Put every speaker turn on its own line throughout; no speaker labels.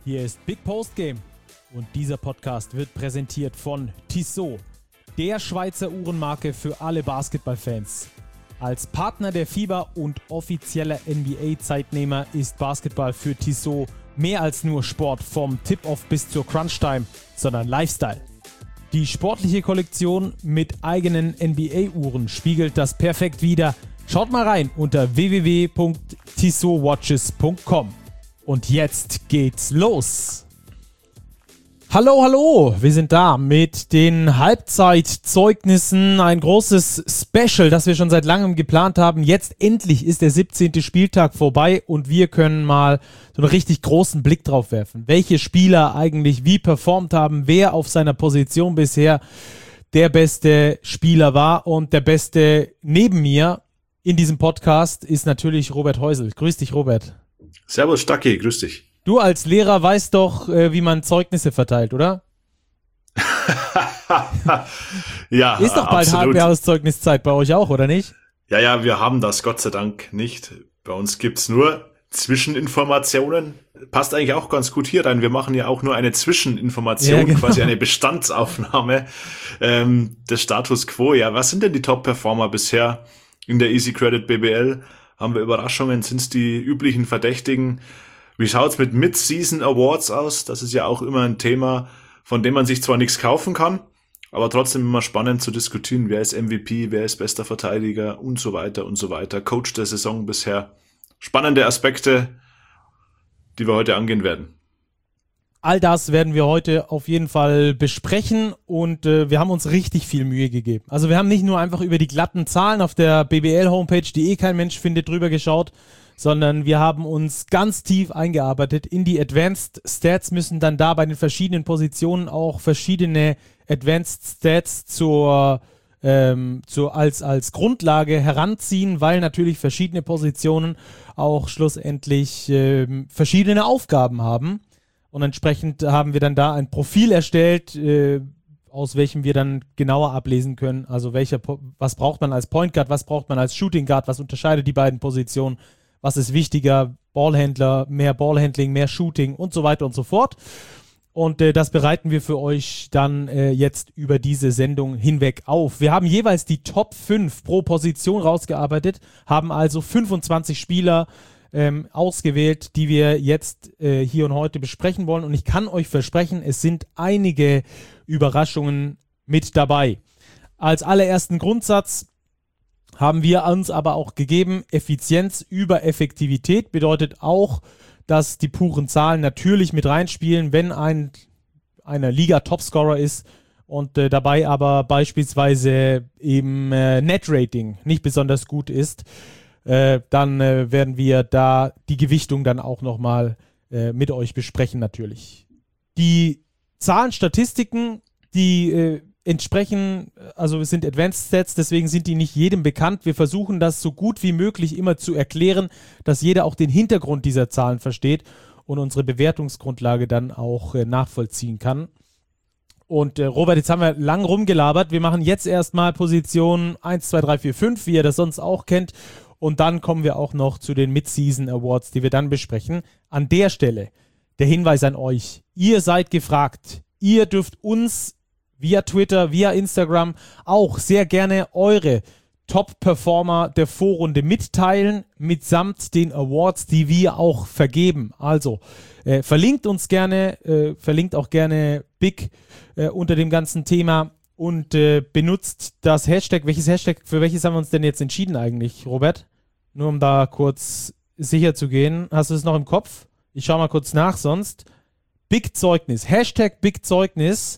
Hier ist Big Post Game und dieser Podcast wird präsentiert von Tissot, der Schweizer Uhrenmarke für alle Basketballfans. Als Partner der FIBA und offizieller NBA-Zeitnehmer ist Basketball für Tissot mehr als nur Sport vom Tip-Off bis zur Crunch-Time, sondern Lifestyle. Die sportliche Kollektion mit eigenen NBA-Uhren spiegelt das perfekt wider. Schaut mal rein unter www.tissotwatches.com. Und jetzt geht's los. Hallo, wir sind da mit den Halbzeitzeugnissen. Ein großes Special, das wir schon seit langem geplant haben. Jetzt endlich ist der 17. Spieltag vorbei und wir können mal so einen richtig großen Blick drauf werfen. Welche Spieler eigentlich wie performt haben, wer auf seiner Position bisher der beste Spieler war. Und der beste neben mir in diesem Podcast ist natürlich Robert Heusel. Grüß dich, Robert.
Servus, Stacki, grüß dich.
Du als Lehrer weißt doch, wie man Zeugnisse verteilt, oder?
Ja,
ist doch bald Halbjahreszeugnniszeit bei euch auch, oder nicht?
Ja, wir haben das Gott sei Dank nicht. Bei uns gibt's nur Zwischeninformationen. Passt eigentlich auch ganz gut hier rein. Wir machen ja auch nur eine Zwischeninformation, ja, genau. Quasi eine Bestandsaufnahme des Status Quo. Ja, was sind denn die Top-Performer bisher in der Easy Credit BBL? Haben wir Überraschungen? Sind's die üblichen Verdächtigen? Wie schaut's mit Mid-Season Awards aus? Das ist ja auch immer ein Thema, von dem man sich zwar nichts kaufen kann, aber trotzdem immer spannend zu diskutieren. Wer ist MVP, wer ist bester Verteidiger und so weiter und so weiter. Coach der Saison bisher. Spannende Aspekte, die wir heute angehen werden.
All das werden wir heute auf jeden Fall besprechen und wir haben uns richtig viel Mühe gegeben. Also wir haben nicht nur einfach über die glatten Zahlen auf der BBL-Homepage, die kein Mensch findet, drüber geschaut, sondern wir haben uns ganz tief eingearbeitet in die Advanced Stats, müssen dann da bei den verschiedenen Positionen auch verschiedene Advanced Stats als Grundlage heranziehen, weil natürlich verschiedene Positionen auch schlussendlich verschiedene Aufgaben haben. Und entsprechend haben wir dann da ein Profil erstellt, aus welchem wir dann genauer ablesen können. Also was braucht man als Point Guard, was braucht man als Shooting Guard, was unterscheidet die beiden Positionen, was ist wichtiger, Ballhändler, mehr Ballhandling, mehr Shooting und so weiter und so fort. Und das bereiten wir für euch dann jetzt über diese Sendung hinweg auf. Wir haben jeweils die Top 5 pro Position rausgearbeitet, haben also 25 Spieler ausgewählt, die wir jetzt hier und heute besprechen wollen. Und ich kann euch versprechen, es sind einige Überraschungen mit dabei. Als allerersten Grundsatz haben wir uns aber auch gegeben, Effizienz über Effektivität bedeutet auch, dass die puren Zahlen natürlich mit reinspielen, wenn einer Liga-Topscorer ist und dabei aber beispielsweise eben Net-Rating nicht besonders gut ist. Dann werden wir da die Gewichtung dann auch nochmal mit euch besprechen natürlich. Die Zahlen, Statistiken, die entsprechen, also es sind Advanced Stats, deswegen sind die nicht jedem bekannt. Wir versuchen das so gut wie möglich immer zu erklären, dass jeder auch den Hintergrund dieser Zahlen versteht und unsere Bewertungsgrundlage dann auch nachvollziehen kann. Und Robert, jetzt haben wir lang rumgelabert. Wir machen jetzt erstmal Position 1, 2, 3, 4, 5, wie ihr das sonst auch kennt. Und dann kommen wir auch noch zu den Mid-Season Awards, die wir dann besprechen. An der Stelle der Hinweis an euch. Ihr seid gefragt. Ihr dürft uns via Twitter, via Instagram auch sehr gerne eure Top-Performer der Vorrunde mitteilen, mitsamt den Awards, die wir auch vergeben. Also verlinkt uns gerne, verlinkt auch gerne Big unter dem ganzen Thema. Und benutzt das Hashtag. Für welches haben wir uns denn jetzt entschieden eigentlich, Robert? Nur um da kurz sicher zu gehen. Hast du es noch im Kopf? Ich schaue mal kurz nach, sonst. Big Zeugnis. Hashtag Big Zeugnis.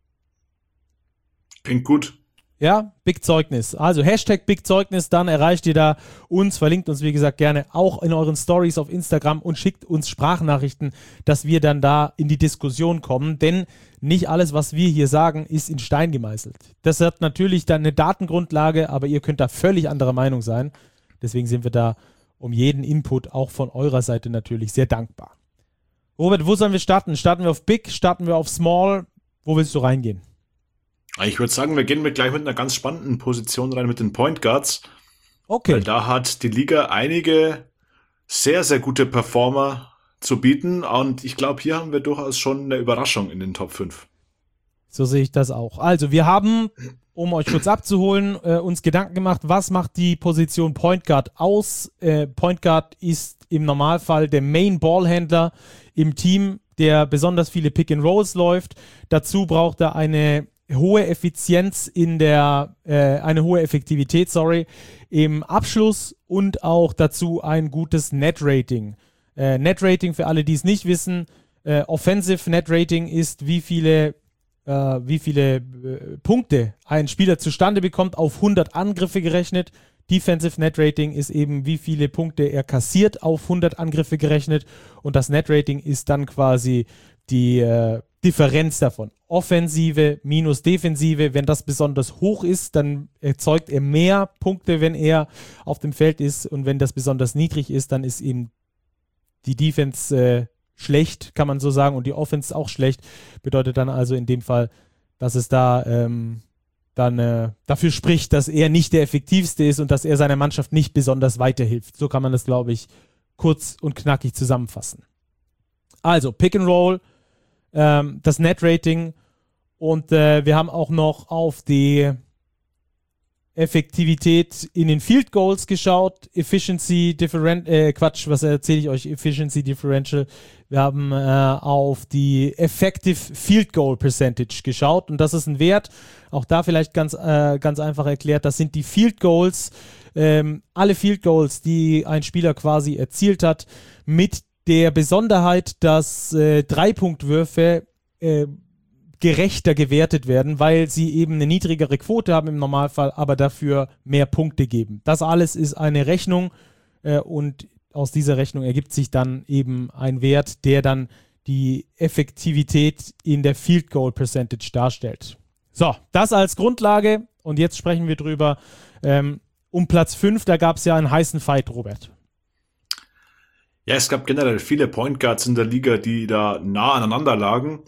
Klingt gut.
Ja, Big Zeugnis. Also Hashtag Big Zeugnis, dann erreicht ihr da uns, verlinkt uns wie gesagt gerne auch in euren Stories auf Instagram und schickt uns Sprachnachrichten, dass wir dann da in die Diskussion kommen, denn nicht alles, was wir hier sagen, ist in Stein gemeißelt. Das hat natürlich dann eine Datengrundlage, aber ihr könnt da völlig anderer Meinung sein. Deswegen sind wir da um jeden Input auch von eurer Seite natürlich sehr dankbar. Robert, wo sollen wir starten? Starten wir auf Big, starten wir auf Small? Wo willst du reingehen?
Ich würde sagen, wir gehen gleich mit einer ganz spannenden Position rein mit den Point Guards.
Okay.
Weil da hat die Liga einige sehr, sehr gute Performer zu bieten. Und ich glaube, hier haben wir durchaus schon eine Überraschung in den Top 5.
So sehe ich das auch. Also wir haben, um euch kurz abzuholen, uns Gedanken gemacht, was macht die Position Point Guard aus? Point Guard ist im Normalfall der Main-Ballhändler im Team, der besonders viele Pick-and-Rolls läuft. Dazu braucht er eine hohe Effizienz eine hohe Effektivität, im Abschluss und auch dazu ein gutes Net-Rating. Net-Rating, für alle, die es nicht wissen, Offensive Net-Rating ist, wie viele Punkte ein Spieler zustande bekommt, auf 100 Angriffe gerechnet. Defensive Net Rating ist eben, wie viele Punkte er kassiert, auf 100 Angriffe gerechnet. Und das Net Rating ist dann quasi die Differenz davon. Offensive minus Defensive. Wenn das besonders hoch ist, dann erzeugt er mehr Punkte, wenn er auf dem Feld ist. Und wenn das besonders niedrig ist, dann ist eben die Defense schlecht, kann man so sagen, und die Offense auch schlecht. Bedeutet dann also in dem Fall, dass es da dann dafür spricht, dass er nicht der effektivste ist und dass er seiner Mannschaft nicht besonders weiterhilft. So kann man das, glaube ich, kurz und knackig zusammenfassen. Also Pick and Roll, das Net-Rating und wir haben auch noch auf die Effektivität in den Field Goals geschaut, Efficiency Differential, Efficiency Differential. Wir haben auf die Effective Field Goal Percentage geschaut und das ist ein Wert, auch da vielleicht ganz einfach erklärt, das sind die Field Goals, alle Field Goals, die ein Spieler quasi erzielt hat, mit der Besonderheit, dass Dreipunktwürfe gerechter gewertet werden, weil sie eben eine niedrigere Quote haben im Normalfall, aber dafür mehr Punkte geben. Das alles ist eine Rechnung und aus dieser Rechnung ergibt sich dann eben ein Wert, der dann die Effektivität in der Field Goal Percentage darstellt. So, das als Grundlage und jetzt sprechen wir drüber um Platz 5, da gab es ja einen heißen Fight, Robert.
Ja, es gab generell viele Point Guards in der Liga, die da nah aneinander lagen.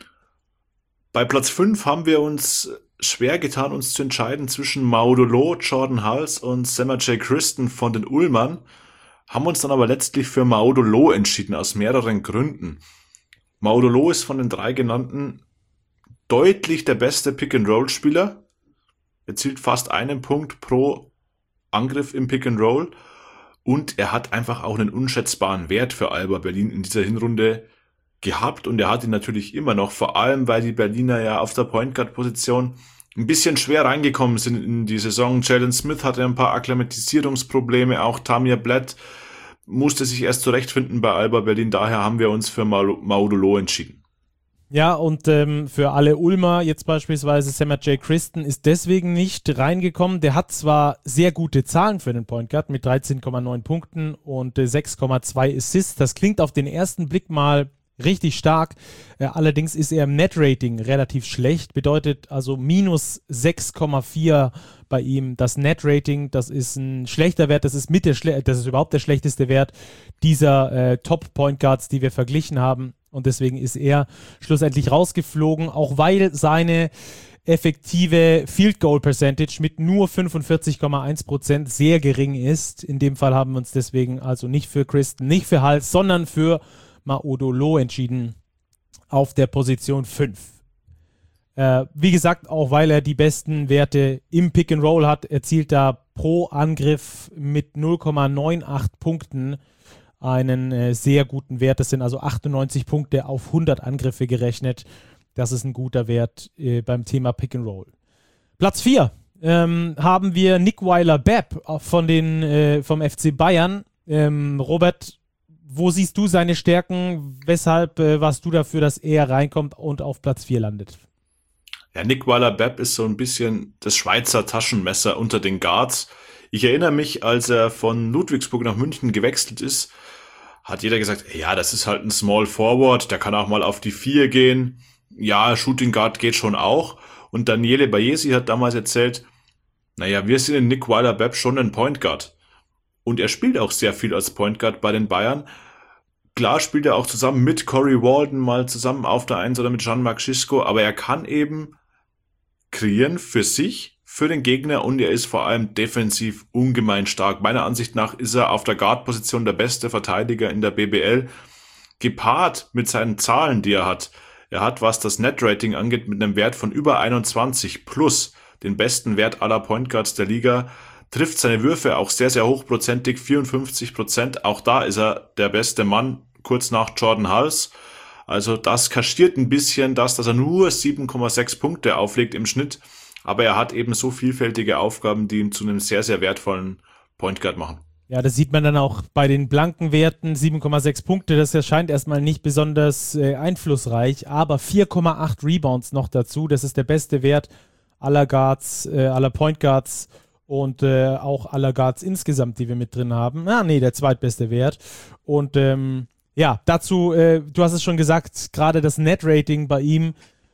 Bei Platz 5 haben wir uns schwer getan, uns zu entscheiden zwischen Maudolo, Jordan Hulse und Sema J. Christon von den Ulmern, haben uns dann aber letztlich für Maudolo entschieden, aus mehreren Gründen. Maudolo ist von den 3 genannten deutlich der beste Pick-and-Roll-Spieler, erzielt fast 1 Punkt pro Angriff im Pick-and-Roll und er hat einfach auch einen unschätzbaren Wert für Alba Berlin in dieser Hinrunde gehabt und er hat ihn natürlich immer noch, vor allem weil die Berliner ja auf der Point Guard Position ein bisschen schwer reingekommen sind in die Saison. Jalen Smith hatte ein paar Akklimatisierungsprobleme, auch Tamir Blatt musste sich erst zurechtfinden bei Alba Berlin, daher haben wir uns für Maudolo entschieden.
Ja, und für alle Ulmer, jetzt beispielsweise Sema J. Christon, ist deswegen nicht reingekommen. Der hat zwar sehr gute Zahlen für den Point Guard mit 13,9 Punkten und 6,2 Assists. Das klingt auf den ersten Blick mal richtig stark. Allerdings ist er im Net-Rating relativ schlecht. Bedeutet also minus 6,4 bei ihm. Das Net-Rating, das ist ein schlechter Wert. Das ist das ist überhaupt der schlechteste Wert dieser Top-Point Guards, die wir verglichen haben. Und deswegen ist er schlussendlich rausgeflogen, auch weil seine effektive Field Goal Percentage mit nur 45,1% sehr gering ist. In dem Fall haben wir uns deswegen also nicht für Christon, nicht für Hulse, sondern für Maudolo entschieden auf der Position 5. Wie gesagt, auch weil er die besten Werte im Pick and Roll hat, erzielt er pro Angriff mit 0,98 Punkten einen sehr guten Wert. Das sind also 98 Punkte auf 100 Angriffe gerechnet. Das ist ein guter Wert beim Thema Pick and Roll. Platz 4 haben wir Nick Weiler-Babb vom FC Bayern. Robert, wo siehst du seine Stärken? Weshalb warst du dafür, dass er reinkommt und auf Platz 4 landet?
Ja, Nick Weiler-Babb ist so ein bisschen das Schweizer Taschenmesser unter den Guards. Ich erinnere mich, als er von Ludwigsburg nach München gewechselt ist, hat jeder gesagt, ja, das ist halt ein Small Forward, der kann auch mal auf die 4 gehen. Ja, Shooting Guard geht schon auch. Und Daniele Bayesi hat damals erzählt, naja, wir sind in Nick Weiler-Babb schon ein Point Guard. Und er spielt auch sehr viel als Point Guard bei den Bayern. Klar spielt er auch zusammen mit Corey Walden, mal zusammen auf der 1 oder mit Jean-Marc Schisco, aber er kann eben kreieren für sich, für den Gegner und er ist vor allem defensiv ungemein stark. Meiner Ansicht nach ist er auf der Guard-Position der beste Verteidiger in der BBL. gepaart mit seinen Zahlen, die er hat. Er hat, was das Net-Rating angeht, mit einem Wert von über 21 plus den besten Wert aller Point Guards der Liga, trifft seine Würfe auch sehr, sehr hochprozentig, 54%. Auch da ist er der beste Mann, kurz nach Jordan Hulse. Also das kaschiert ein bisschen dass er nur 7,6 Punkte auflegt im Schnitt. Aber er hat eben so vielfältige Aufgaben, die ihn zu einem sehr, sehr wertvollen Point Guard machen.
Ja, das sieht man dann auch bei den blanken Werten, 7,6 Punkte, das erscheint erstmal nicht besonders einflussreich, aber 4,8 Rebounds noch dazu, das ist der beste Wert aller Guards, aller Point Guards und auch aller Guards insgesamt, die wir mit drin haben. Der zweitbeste Wert. Und dazu, du hast es schon gesagt, gerade das Net-Rating bei ihm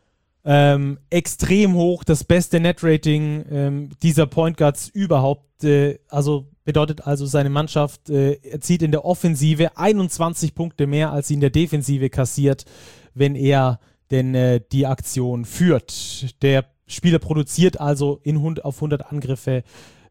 extrem hoch, das beste Net-Rating dieser Point Guards überhaupt, bedeutet also, seine Mannschaft erzielt in der Offensive 21 Punkte mehr, als sie in der Defensive kassiert, wenn er denn die Aktion führt. Der Spieler produziert also auf 100 Angriffe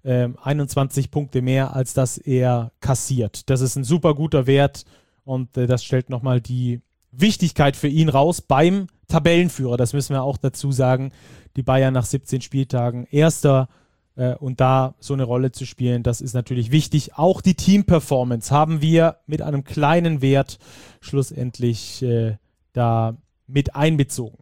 21 Punkte mehr, als dass er kassiert. Das ist ein super guter Wert und das stellt nochmal die Wichtigkeit für ihn raus beim Tabellenführer. Das müssen wir auch dazu sagen. Die Bayern nach 17 Spieltagen Erster und da so eine Rolle zu spielen, das ist natürlich wichtig. Auch die Team-Performance haben wir mit einem kleinen Wert schlussendlich da mit einbezogen.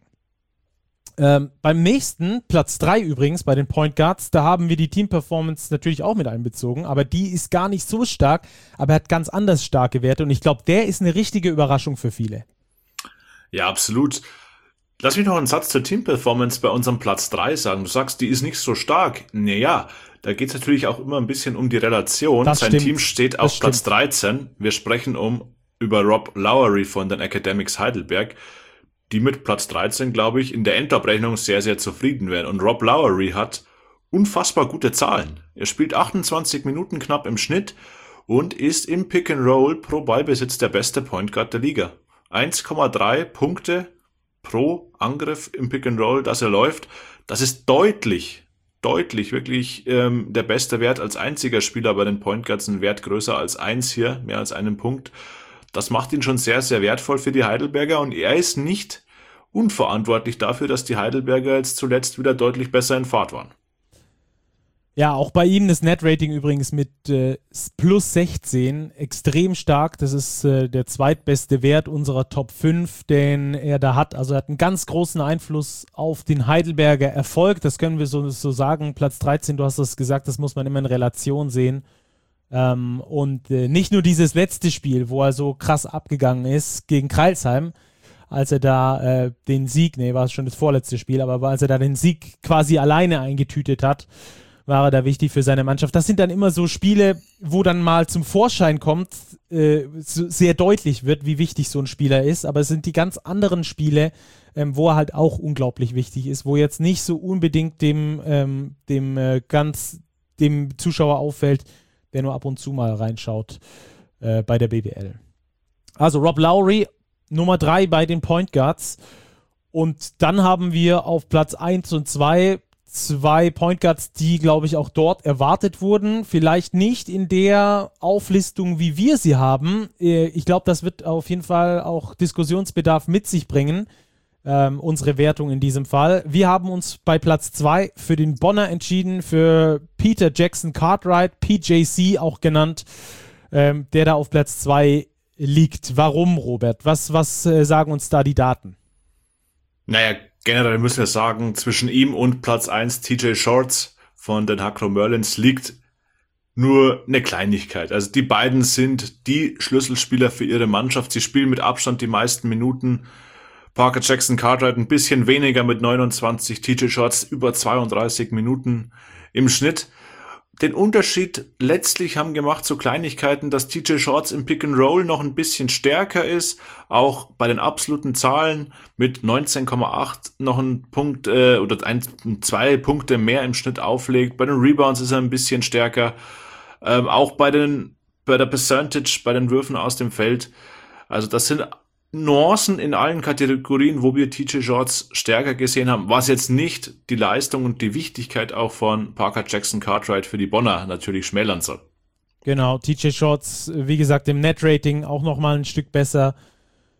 Beim nächsten, Platz 3 übrigens, bei den Point Guards, da haben wir die Team-Performance natürlich auch mit einbezogen, aber die ist gar nicht so stark, aber er hat ganz anders starke Werte und ich glaube, der ist eine richtige Überraschung für viele.
Ja, absolut. Lass mich noch einen Satz zur Team-Performance bei unserem Platz 3 sagen. Du sagst, die ist nicht so stark. Naja, da geht es natürlich auch immer ein bisschen um die Relation. Sein Team steht auf Platz 13. Wir sprechen über Rob Lowry von den Academics Heidelberg, die mit Platz 13, glaube ich, in der Endabrechnung sehr, sehr zufrieden wären. Und Rob Lowry hat unfassbar gute Zahlen. Er spielt 28 Minuten knapp im Schnitt und ist im Pick and Roll pro Ballbesitz der beste Point Guard der Liga. 1,3 Punkte pro Angriff im Pick and Roll, dass er läuft. Das ist deutlich wirklich der beste Wert als einziger Spieler bei den Point Guards, ein Wert größer als 1 hier, mehr als einen Punkt. Das macht ihn schon sehr, sehr wertvoll für die Heidelberger und er ist nicht unverantwortlich dafür, dass die Heidelberger jetzt zuletzt wieder deutlich besser in Fahrt waren.
Ja, auch bei ihm das Net-Rating übrigens mit plus 16 extrem stark. Das ist der zweitbeste Wert unserer Top 5, den er da hat. Also er hat einen ganz großen Einfluss auf den Heidelberger Erfolg. Das können wir so sagen. Platz 13, du hast es gesagt, das muss man immer in Relation sehen. Und nicht nur dieses letzte Spiel, wo er so krass abgegangen ist gegen Crailsheim, als er da den Sieg, war es schon das vorletzte Spiel, aber als er da den Sieg quasi alleine eingetütet hat, war er da wichtig für seine Mannschaft. Das sind dann immer so Spiele, wo dann mal zum Vorschein kommt, sehr deutlich wird, wie wichtig so ein Spieler ist, aber es sind die ganz anderen Spiele, wo er halt auch unglaublich wichtig ist, wo jetzt nicht so unbedingt dem Zuschauer auffällt, der nur ab und zu mal reinschaut bei der BBL. Also Rob Lowry, Nummer 3 bei den Point Guards. Und dann haben wir auf Platz 1 und 2 Point Guards, die, glaube ich, auch dort erwartet wurden. Vielleicht nicht in der Auflistung, wie wir sie haben. Ich glaube, das wird auf jeden Fall auch Diskussionsbedarf mit sich bringen. Unsere Wertung in diesem Fall. Wir haben uns bei Platz 2 für den Bonner entschieden, für Peter Jackson Cartwright, PJC auch genannt, der da auf Platz 2 liegt. Warum, Robert? Was sagen uns da die Daten?
Naja, generell müssen wir sagen, zwischen ihm und Platz 1 TJ Shorts von den Hakro Merlins liegt nur eine Kleinigkeit. Also die beiden sind die Schlüsselspieler für ihre Mannschaft. Sie spielen mit Abstand die meisten Minuten. Parker Jackson Cartwright ein bisschen weniger mit 29, TJ Shorts über 32 Minuten im Schnitt. Den Unterschied letztlich haben gemacht so Kleinigkeiten, dass TJ Shorts im Pick and Roll noch ein bisschen stärker ist, auch bei den absoluten Zahlen mit 19,8 noch ein Punkt oder 2 Punkte mehr im Schnitt auflegt. Bei den Rebounds ist er ein bisschen stärker, auch bei der Percentage, bei den Würfen aus dem Feld. Also das sind Nuancen in allen Kategorien, wo wir TJ Shorts stärker gesehen haben, was jetzt nicht die Leistung und die Wichtigkeit auch von Parker Jackson Cartwright für die Bonner natürlich schmälern soll.
Genau, TJ Shorts, wie gesagt, im Net-Rating auch nochmal ein Stück besser.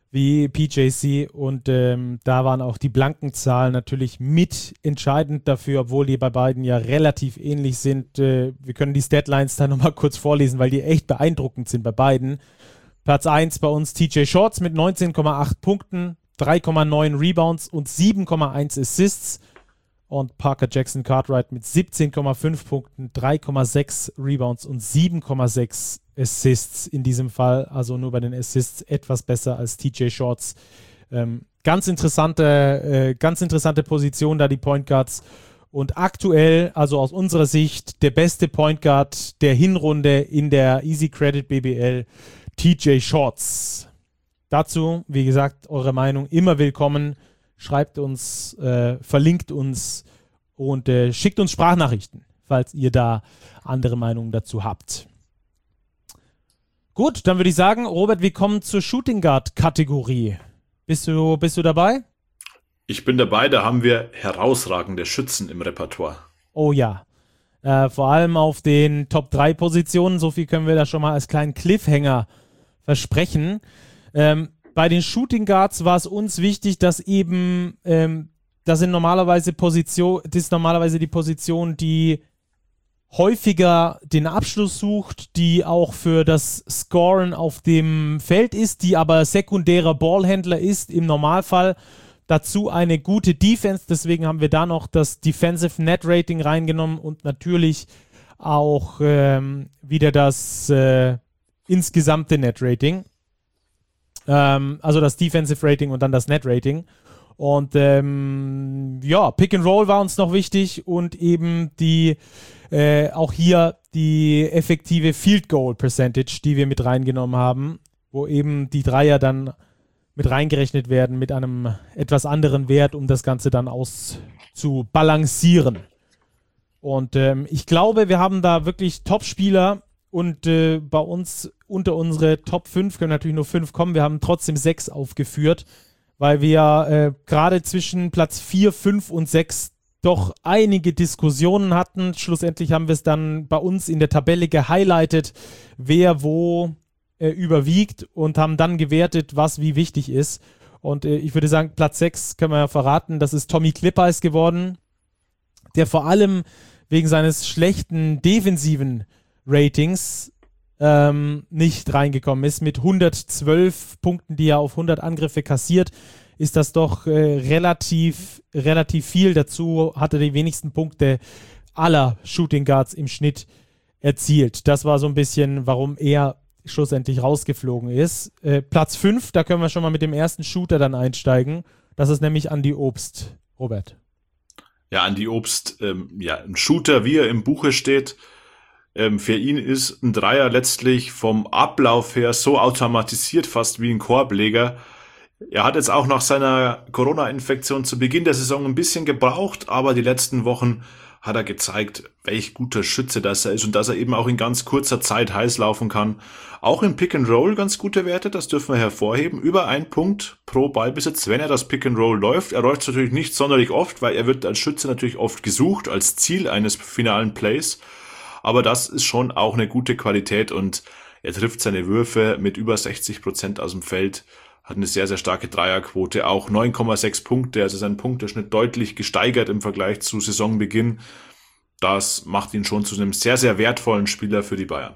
wie PJC und da waren auch die blanken Zahlen natürlich mit entscheidend dafür, obwohl die bei beiden ja relativ ähnlich sind. Wir können die Statlines da nochmal kurz vorlesen, weil die echt beeindruckend sind bei beiden. Platz 1 bei uns TJ Shorts mit 19,8 Punkten, 3,9 Rebounds und 7,1 Assists. Und Parker Jackson Cartwright mit 17,5 Punkten, 3,6 Rebounds und 7,6 Assists in diesem Fall. Also nur bei den Assists etwas besser als TJ Shorts. Ganz interessante Position da, die Point Guards. Und aktuell, also aus unserer Sicht, der beste Point Guard der Hinrunde in der Easy Credit BBL, TJ Shorts. Dazu, wie gesagt, eure Meinung immer willkommen. Schreibt uns, verlinkt uns und schickt uns Sprachnachrichten, falls ihr da andere Meinungen dazu habt. Gut, dann würde ich sagen, Robert, wir kommen zur Shooting Guard Kategorie. Bist du dabei?
Ich bin dabei, da haben wir herausragende Schützen im Repertoire.
Oh ja, vor allem auf den Top 3 Positionen, so viel können wir da schon mal als kleinen Cliffhanger versprechen. Bei den Shooting Guards war es uns wichtig, dass eben, das ist normalerweise die Position, die häufiger den Abschluss sucht, die auch für das Scoren auf dem Feld ist, die aber sekundärer Ballhändler ist im Normalfall. Dazu eine gute Defense, deswegen haben wir da noch das Defensive Net Rating reingenommen und natürlich auch wieder das insgesamte Net Rating. Also das Defensive Rating und dann das Net Rating. Und Pick and Roll war uns noch wichtig und eben auch hier die effektive Field Goal Percentage, die wir mit reingenommen haben, wo eben die Dreier dann mit reingerechnet werden mit einem etwas anderen Wert, um das Ganze dann auszubalancieren. Und ich glaube, wir haben da wirklich Top-Spieler. Und bei uns unter unsere Top 5 können natürlich nur 5 kommen. Wir haben trotzdem 6 aufgeführt, weil wir gerade zwischen Platz 4, 5 und 6 doch einige Diskussionen hatten. Schlussendlich haben wir es dann bei uns in der Tabelle gehighlightet, wer wo überwiegt und haben dann gewertet, was wie wichtig ist. Und ich würde sagen, Platz 6 können wir ja verraten, das ist Tommy Clippers geworden, der vor allem wegen seines schlechten defensiven Ratings nicht reingekommen ist. Mit 112 Punkten, die er auf 100 Angriffe kassiert, ist das doch relativ viel. Dazu hat er die wenigsten Punkte aller Shooting Guards im Schnitt erzielt. Das war so ein bisschen, warum er schlussendlich rausgeflogen ist. Platz 5, da können wir schon mal mit dem ersten Shooter dann einsteigen. Das ist nämlich Andy Obst. Robert.
Ja, Andy Obst, ein Shooter, wie er im Buche steht. Für ihn ist ein Dreier letztlich vom Ablauf her so automatisiert, fast wie ein Korbleger. Er hat jetzt auch nach seiner Corona-Infektion zu Beginn der Saison ein bisschen gebraucht, aber die letzten Wochen hat er gezeigt, welch guter Schütze das er ist und dass er eben auch in ganz kurzer Zeit heiß laufen kann. Auch im Pick and Roll ganz gute Werte, das dürfen wir hervorheben. Über 1 Punkt pro Ballbesitz, wenn er das Pick and Roll läuft. Er läuft natürlich nicht sonderlich oft, weil er wird als Schütze natürlich oft gesucht, als Ziel eines finalen Plays. Aber das ist schon auch eine gute Qualität und er trifft seine Würfe mit über 60% aus dem Feld, hat eine sehr, sehr starke Dreierquote, auch 9,6 Punkte, also sein Punkteschnitt deutlich gesteigert im Vergleich zu Saisonbeginn. Das macht ihn schon zu einem sehr, sehr wertvollen Spieler für die Bayern.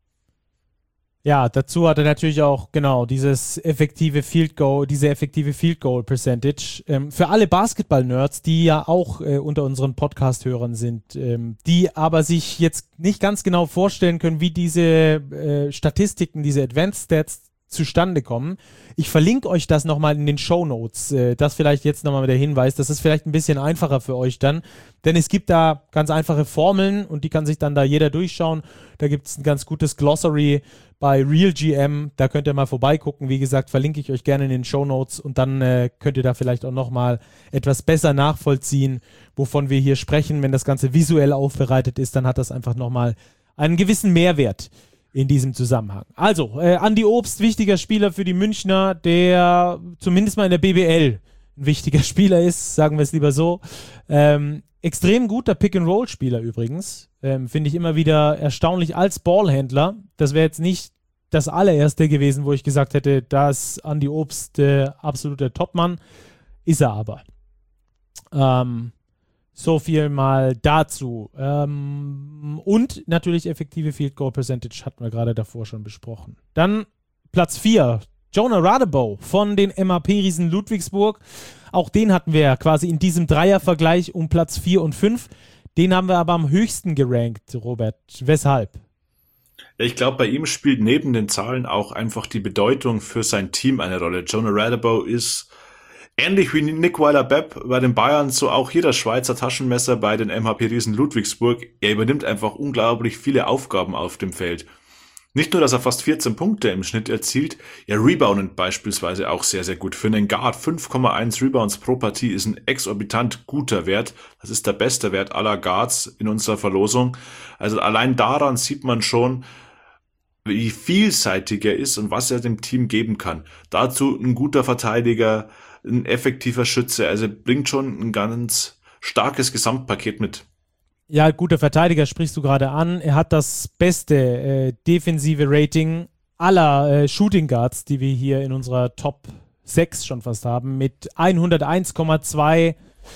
Ja, dazu hat er natürlich auch, genau, diese effektive Field Goal Percentage. Für alle Basketball-Nerds, die ja auch unter unseren Podcast-Hörern sind, die aber sich jetzt nicht ganz genau vorstellen können, wie diese Statistiken, diese Advanced Stats zustande kommen. Ich verlinke euch das nochmal in den Shownotes. Das vielleicht jetzt nochmal der Hinweis. Das ist vielleicht ein bisschen einfacher für euch dann, denn es gibt da ganz einfache Formeln und die kann sich dann da jeder durchschauen. Da gibt es ein ganz gutes Glossary bei RealGM. Da könnt ihr mal vorbeigucken. Wie gesagt, verlinke ich euch gerne in den Shownotes und dann könnt ihr da vielleicht auch nochmal etwas besser nachvollziehen, wovon wir hier sprechen. Wenn das Ganze visuell aufbereitet ist, dann hat das einfach nochmal einen gewissen Mehrwert in diesem Zusammenhang. Also, Andy Obst, wichtiger Spieler für die Münchner, der zumindest mal in der BBL ein wichtiger Spieler ist, sagen wir es lieber so. Extrem guter Pick-and-Roll-Spieler übrigens. Finde ich immer wieder erstaunlich als Ballhändler. Das wäre jetzt nicht das allererste gewesen, wo ich gesagt hätte, da ist Andy Obst der absolute Topmann. Ist er aber. So viel mal dazu. Und natürlich effektive Field Goal Percentage hatten wir gerade davor schon besprochen. Dann Platz 4, Jonah Radebow von den MHP-Riesen Ludwigsburg. Auch den hatten wir quasi in diesem Dreiervergleich um Platz 4 und 5. Den haben wir aber am höchsten gerankt, Robert. Weshalb?
Ja, ich glaube, bei ihm spielt neben den Zahlen auch einfach die Bedeutung für sein Team eine Rolle. Jonah Radebow ist ähnlich wie Nick Weiler-Bepp bei den Bayern, so auch hier das Schweizer Taschenmesser bei den MHP-Riesen Ludwigsburg. Er übernimmt einfach unglaublich viele Aufgaben auf dem Feld. Nicht nur, dass er fast 14 Punkte im Schnitt erzielt, er reboundet beispielsweise auch sehr, sehr gut. Für einen Guard 5,1 Rebounds pro Partie ist ein exorbitant guter Wert. Das ist der beste Wert aller Guards in unserer Verlosung. Also allein daran sieht man schon, wie vielseitig er ist und was er dem Team geben kann. Dazu ein guter Verteidiger, ein effektiver Schütze, also bringt schon ein ganz starkes Gesamtpaket mit.
Ja, guter Verteidiger sprichst du gerade an. Er hat das beste defensive Rating aller Shooting Guards, die wir hier in unserer Top 6 schon fast haben, mit 101,2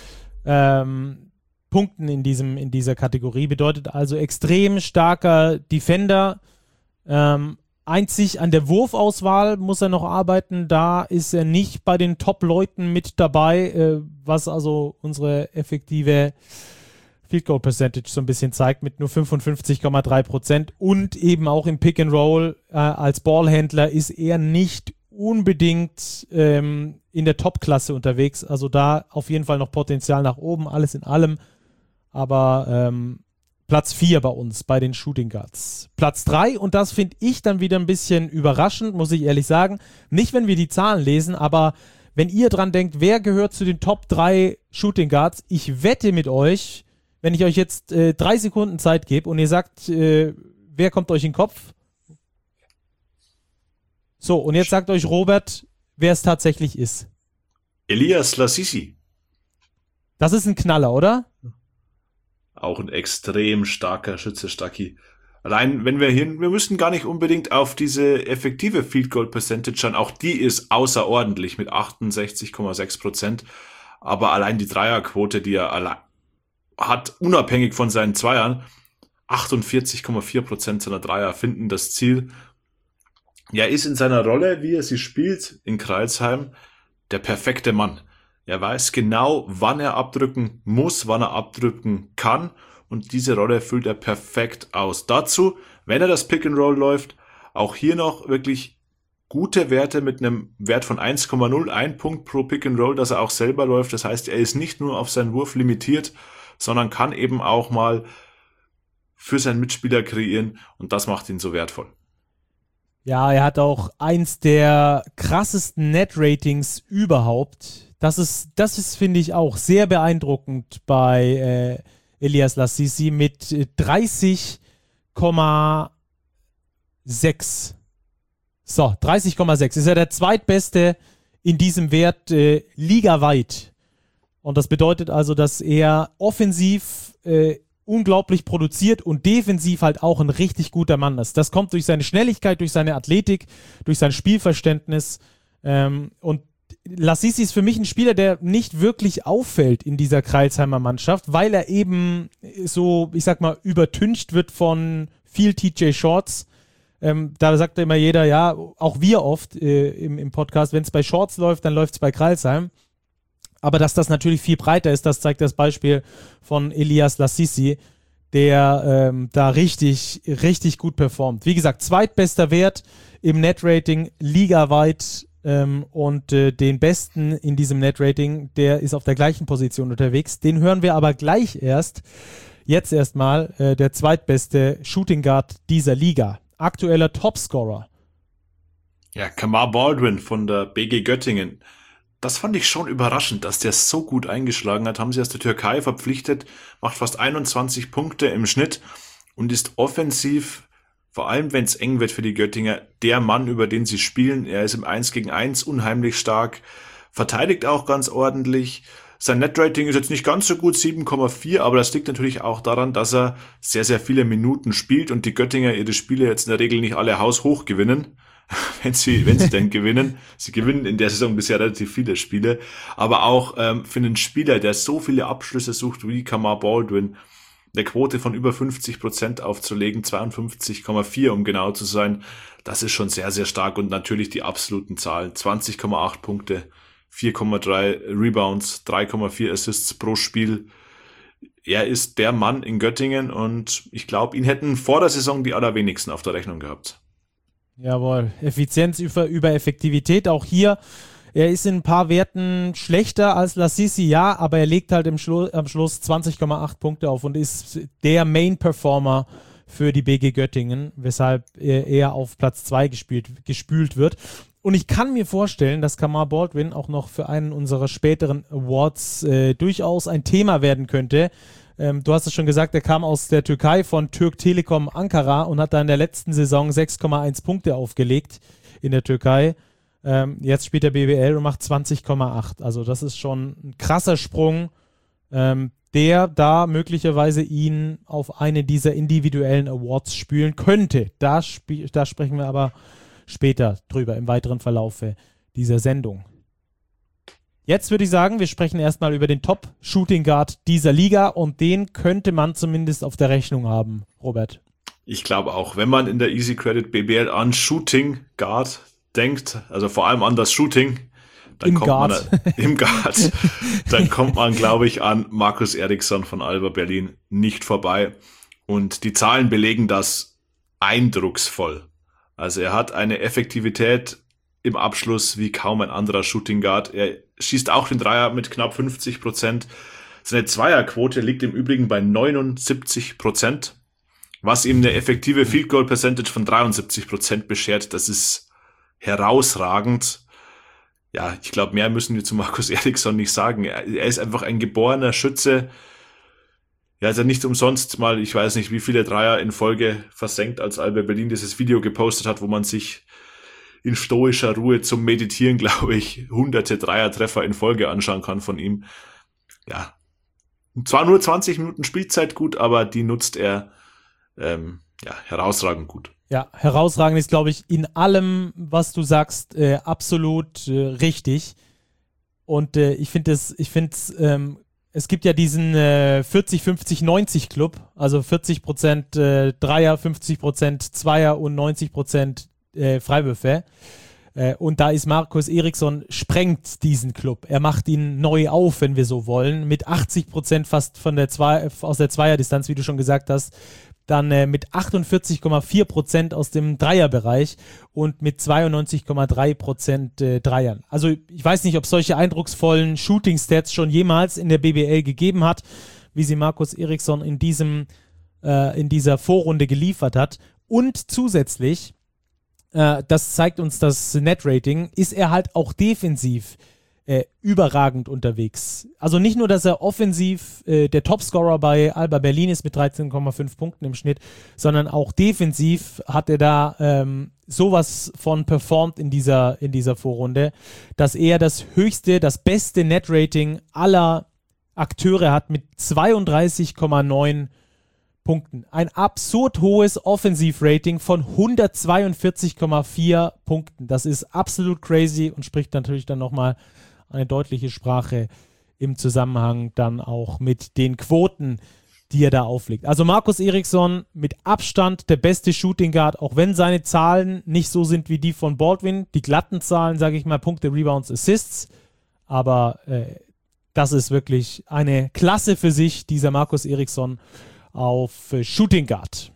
Punkten in dieser Kategorie. Bedeutet also extrem starker Defender. Einzig an der Wurfauswahl muss er noch arbeiten. Da ist er nicht bei den Top-Leuten mit dabei, was also unsere effektive Field Goal Percentage so ein bisschen zeigt, mit nur 55,3%. Und eben auch im Pick and Roll als Ballhändler ist er nicht unbedingt in der Top-Klasse unterwegs. Also da auf jeden Fall noch Potenzial nach oben, alles in allem. Aber Platz 4 bei uns, bei den Shooting Guards. Platz 3, und das finde ich dann wieder ein bisschen überraschend, muss ich ehrlich sagen. Nicht, wenn wir die Zahlen lesen, aber wenn ihr dran denkt, wer gehört zu den Top 3 Shooting Guards, ich wette mit euch, wenn ich euch jetzt 3 Sekunden Zeit gebe und ihr sagt, wer kommt euch in den Kopf? So, und jetzt sagt euch Robert, wer es tatsächlich ist.
Elias Lassisi.
Das ist ein Knaller, oder?
Auch ein extrem starker Schütze, Stacki. Allein, wir müssen gar nicht unbedingt auf diese effektive Field Goal Percentage schauen. Auch die ist außerordentlich mit 68,6%. Aber allein die Dreierquote, die er hat, unabhängig von seinen Zweiern, 48,4% seiner Dreier finden das Ziel. Er ist in seiner Rolle, wie er sie spielt, in Crailsheim, der perfekte Mann. Er weiß genau, wann er abdrücken muss, wann er abdrücken kann, und diese Rolle füllt er perfekt aus. Dazu, wenn er das Pick and Roll läuft, auch hier noch wirklich gute Werte mit einem Wert von 1,01 Punkt pro Pick and Roll, dass er auch selber läuft. Das heißt, er ist nicht nur auf seinen Wurf limitiert, sondern kann eben auch mal für seinen Mitspieler kreieren, und das macht ihn so wertvoll.
Ja, er hat auch eins der krassesten Net-Ratings überhaupt. Das ist, finde ich, auch sehr beeindruckend bei Elias Lassisi mit 30,6. So, 30,6 ist er der zweitbeste in diesem Wert ligaweit. Und das bedeutet also, dass er offensiv unglaublich produziert und defensiv halt auch ein richtig guter Mann ist. Das kommt durch seine Schnelligkeit, durch seine Athletik, durch sein Spielverständnis. Und Lassisi ist für mich ein Spieler, der nicht wirklich auffällt in dieser Crailsheimer Mannschaft, weil er eben so, ich sag mal, übertüncht wird von viel TJ Shorts. Da sagt immer jeder, ja, auch wir oft im Podcast, wenn es bei Shorts läuft, dann läuft es bei Crailsheim. Aber dass das natürlich viel breiter ist, das zeigt das Beispiel von Elias Lassisi, der da richtig, richtig gut performt. Wie gesagt, zweitbester Wert im Net-Rating ligaweit, und den besten in diesem Net-Rating, der ist auf der gleichen Position unterwegs. Den hören wir aber gleich erst. Jetzt erstmal der zweitbeste Shooting Guard dieser Liga. Aktueller Topscorer.
Ja, Kamar Baldwin von der BG Göttingen. Das fand ich schon überraschend, dass der so gut eingeschlagen hat. Haben sie aus der Türkei verpflichtet, macht fast 21 Punkte im Schnitt und ist offensiv, vor allem wenn es eng wird für die Göttinger, der Mann, über den sie spielen. Er ist im 1 gegen 1 unheimlich stark, verteidigt auch ganz ordentlich. Sein Netrating ist jetzt nicht ganz so gut, 7,4, aber das liegt natürlich auch daran, dass er sehr, sehr viele Minuten spielt und die Göttinger ihre Spiele jetzt in der Regel nicht alle haushoch gewinnen, wenn sie denn gewinnen. Sie gewinnen in der Saison bisher relativ viele Spiele, aber auch für einen Spieler, der so viele Abschlüsse sucht wie Kamar Baldwin, eine Quote von über 50% aufzulegen, 52,4 um genau zu sein, das ist schon sehr, sehr stark und natürlich die absoluten Zahlen, 20,8 Punkte, 4,3 Rebounds, 3,4 Assists pro Spiel. Er ist der Mann in Göttingen und ich glaube, ihn hätten vor der Saison die allerwenigsten auf der Rechnung gehabt.
Jawohl, Effizienz über Effektivität. Auch hier, er ist in ein paar Werten schlechter als Lasisi, ja, aber er legt halt am Schluss 20,8 Punkte auf und ist der Main-Performer für die BG Göttingen, weshalb er eher auf Platz 2 gespült wird. Und ich kann mir vorstellen, dass Kamar Baldwin auch noch für einen unserer späteren Awards durchaus ein Thema werden könnte. Du hast es schon gesagt, er kam aus der Türkei von Türk Telekom Ankara und hat da in der letzten Saison 6,1 Punkte aufgelegt in der Türkei. Jetzt spielt er BBL und macht 20,8. Also das ist schon ein krasser Sprung, der da möglicherweise ihn auf eine dieser individuellen Awards spülen könnte. Da sprechen wir aber später drüber im weiteren Verlaufe dieser Sendung. Jetzt würde ich sagen, wir sprechen erstmal über den Top-Shooting Guard dieser Liga und den könnte man zumindest auf der Rechnung haben, Robert.
Ich glaube auch, wenn man in der Easy Credit BBL an Shooting Guard denkt, also vor allem an das Shooting, dann kommt man, glaube ich, an Markus Eriksson von Alba Berlin nicht vorbei. Und die Zahlen belegen das eindrucksvoll. Also er hat eine Effektivität im Abschluss wie kaum ein anderer Shooting Guard. Er schießt auch den Dreier mit knapp 50%. Seine Zweierquote liegt im Übrigen bei 79%, was ihm eine effektive Field Goal Percentage von 73% beschert. Das ist herausragend. Ja, ich glaube, mehr müssen wir zu Markus Eriksson nicht sagen. Er ist einfach ein geborener Schütze. Ja, also nicht umsonst mal, ich weiß nicht, wie viele Dreier in Folge versenkt, als Alba Berlin dieses Video gepostet hat, wo man sich in stoischer Ruhe zum Meditieren, glaube ich, hunderte Dreiertreffer in Folge anschauen kann von ihm. Ja, zwar nur 20 Minuten Spielzeit gut, aber die nutzt er herausragend gut.
Ja, herausragend ist, glaube ich, in allem, was du sagst, absolut richtig. Und ich finde es gibt ja diesen 40-50-90 Club, also 40% Dreier, 50% Zweier und 90% Freiwürfe. Und da ist Markus Eriksson, sprengt diesen Club. Er macht ihn neu auf, wenn wir so wollen, mit 80% fast aus der Zweierdistanz, wie du schon gesagt hast, dann mit 48,4% aus dem Dreierbereich und mit 92,3% Dreiern. Also ich weiß nicht, ob es solche eindrucksvollen Shooting-Stats schon jemals in der BBL gegeben hat, wie sie Markus Eriksson in dieser Vorrunde geliefert hat. Und zusätzlich, das zeigt uns das Net-Rating, ist er halt auch defensiv überragend unterwegs. Also nicht nur, dass er offensiv der Topscorer bei Alba Berlin ist mit 13,5 Punkten im Schnitt, sondern auch defensiv hat er da sowas von performt in dieser Vorrunde, dass er das beste Net-Rating aller Akteure hat mit 32,9 Punkten. Ein absurd hohes Offensivrating von 142,4 Punkten. Das ist absolut crazy und spricht natürlich dann nochmal eine deutliche Sprache im Zusammenhang dann auch mit den Quoten, die er da auflegt. Also Markus Eriksson mit Abstand der beste Shooting Guard, auch wenn seine Zahlen nicht so sind wie die von Baldwin. Die glatten Zahlen, sage ich mal, Punkte, Rebounds, Assists. Aber das ist wirklich eine Klasse für sich, dieser Markus Eriksson auf Shooting Guard.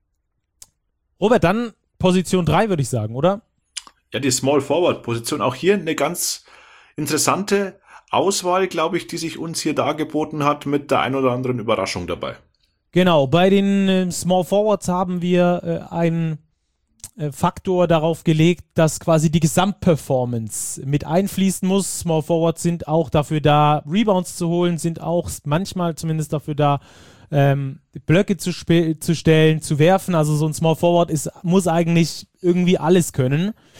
Robert, dann Position 3, würde ich sagen, oder?
Ja, die Small Forward Position. Auch hier eine ganz interessante Auswahl, glaube ich, die sich uns hier dargeboten hat, mit der ein oder anderen Überraschung dabei.
Genau, bei den Small Forwards haben wir einen Faktor darauf gelegt, dass quasi die Gesamtperformance mit einfließen muss. Small Forwards sind auch dafür da, Rebounds zu holen, sind auch manchmal zumindest dafür da, Blöcke zu stellen, zu werfen. Also so ein Small Forward muss eigentlich irgendwie alles können.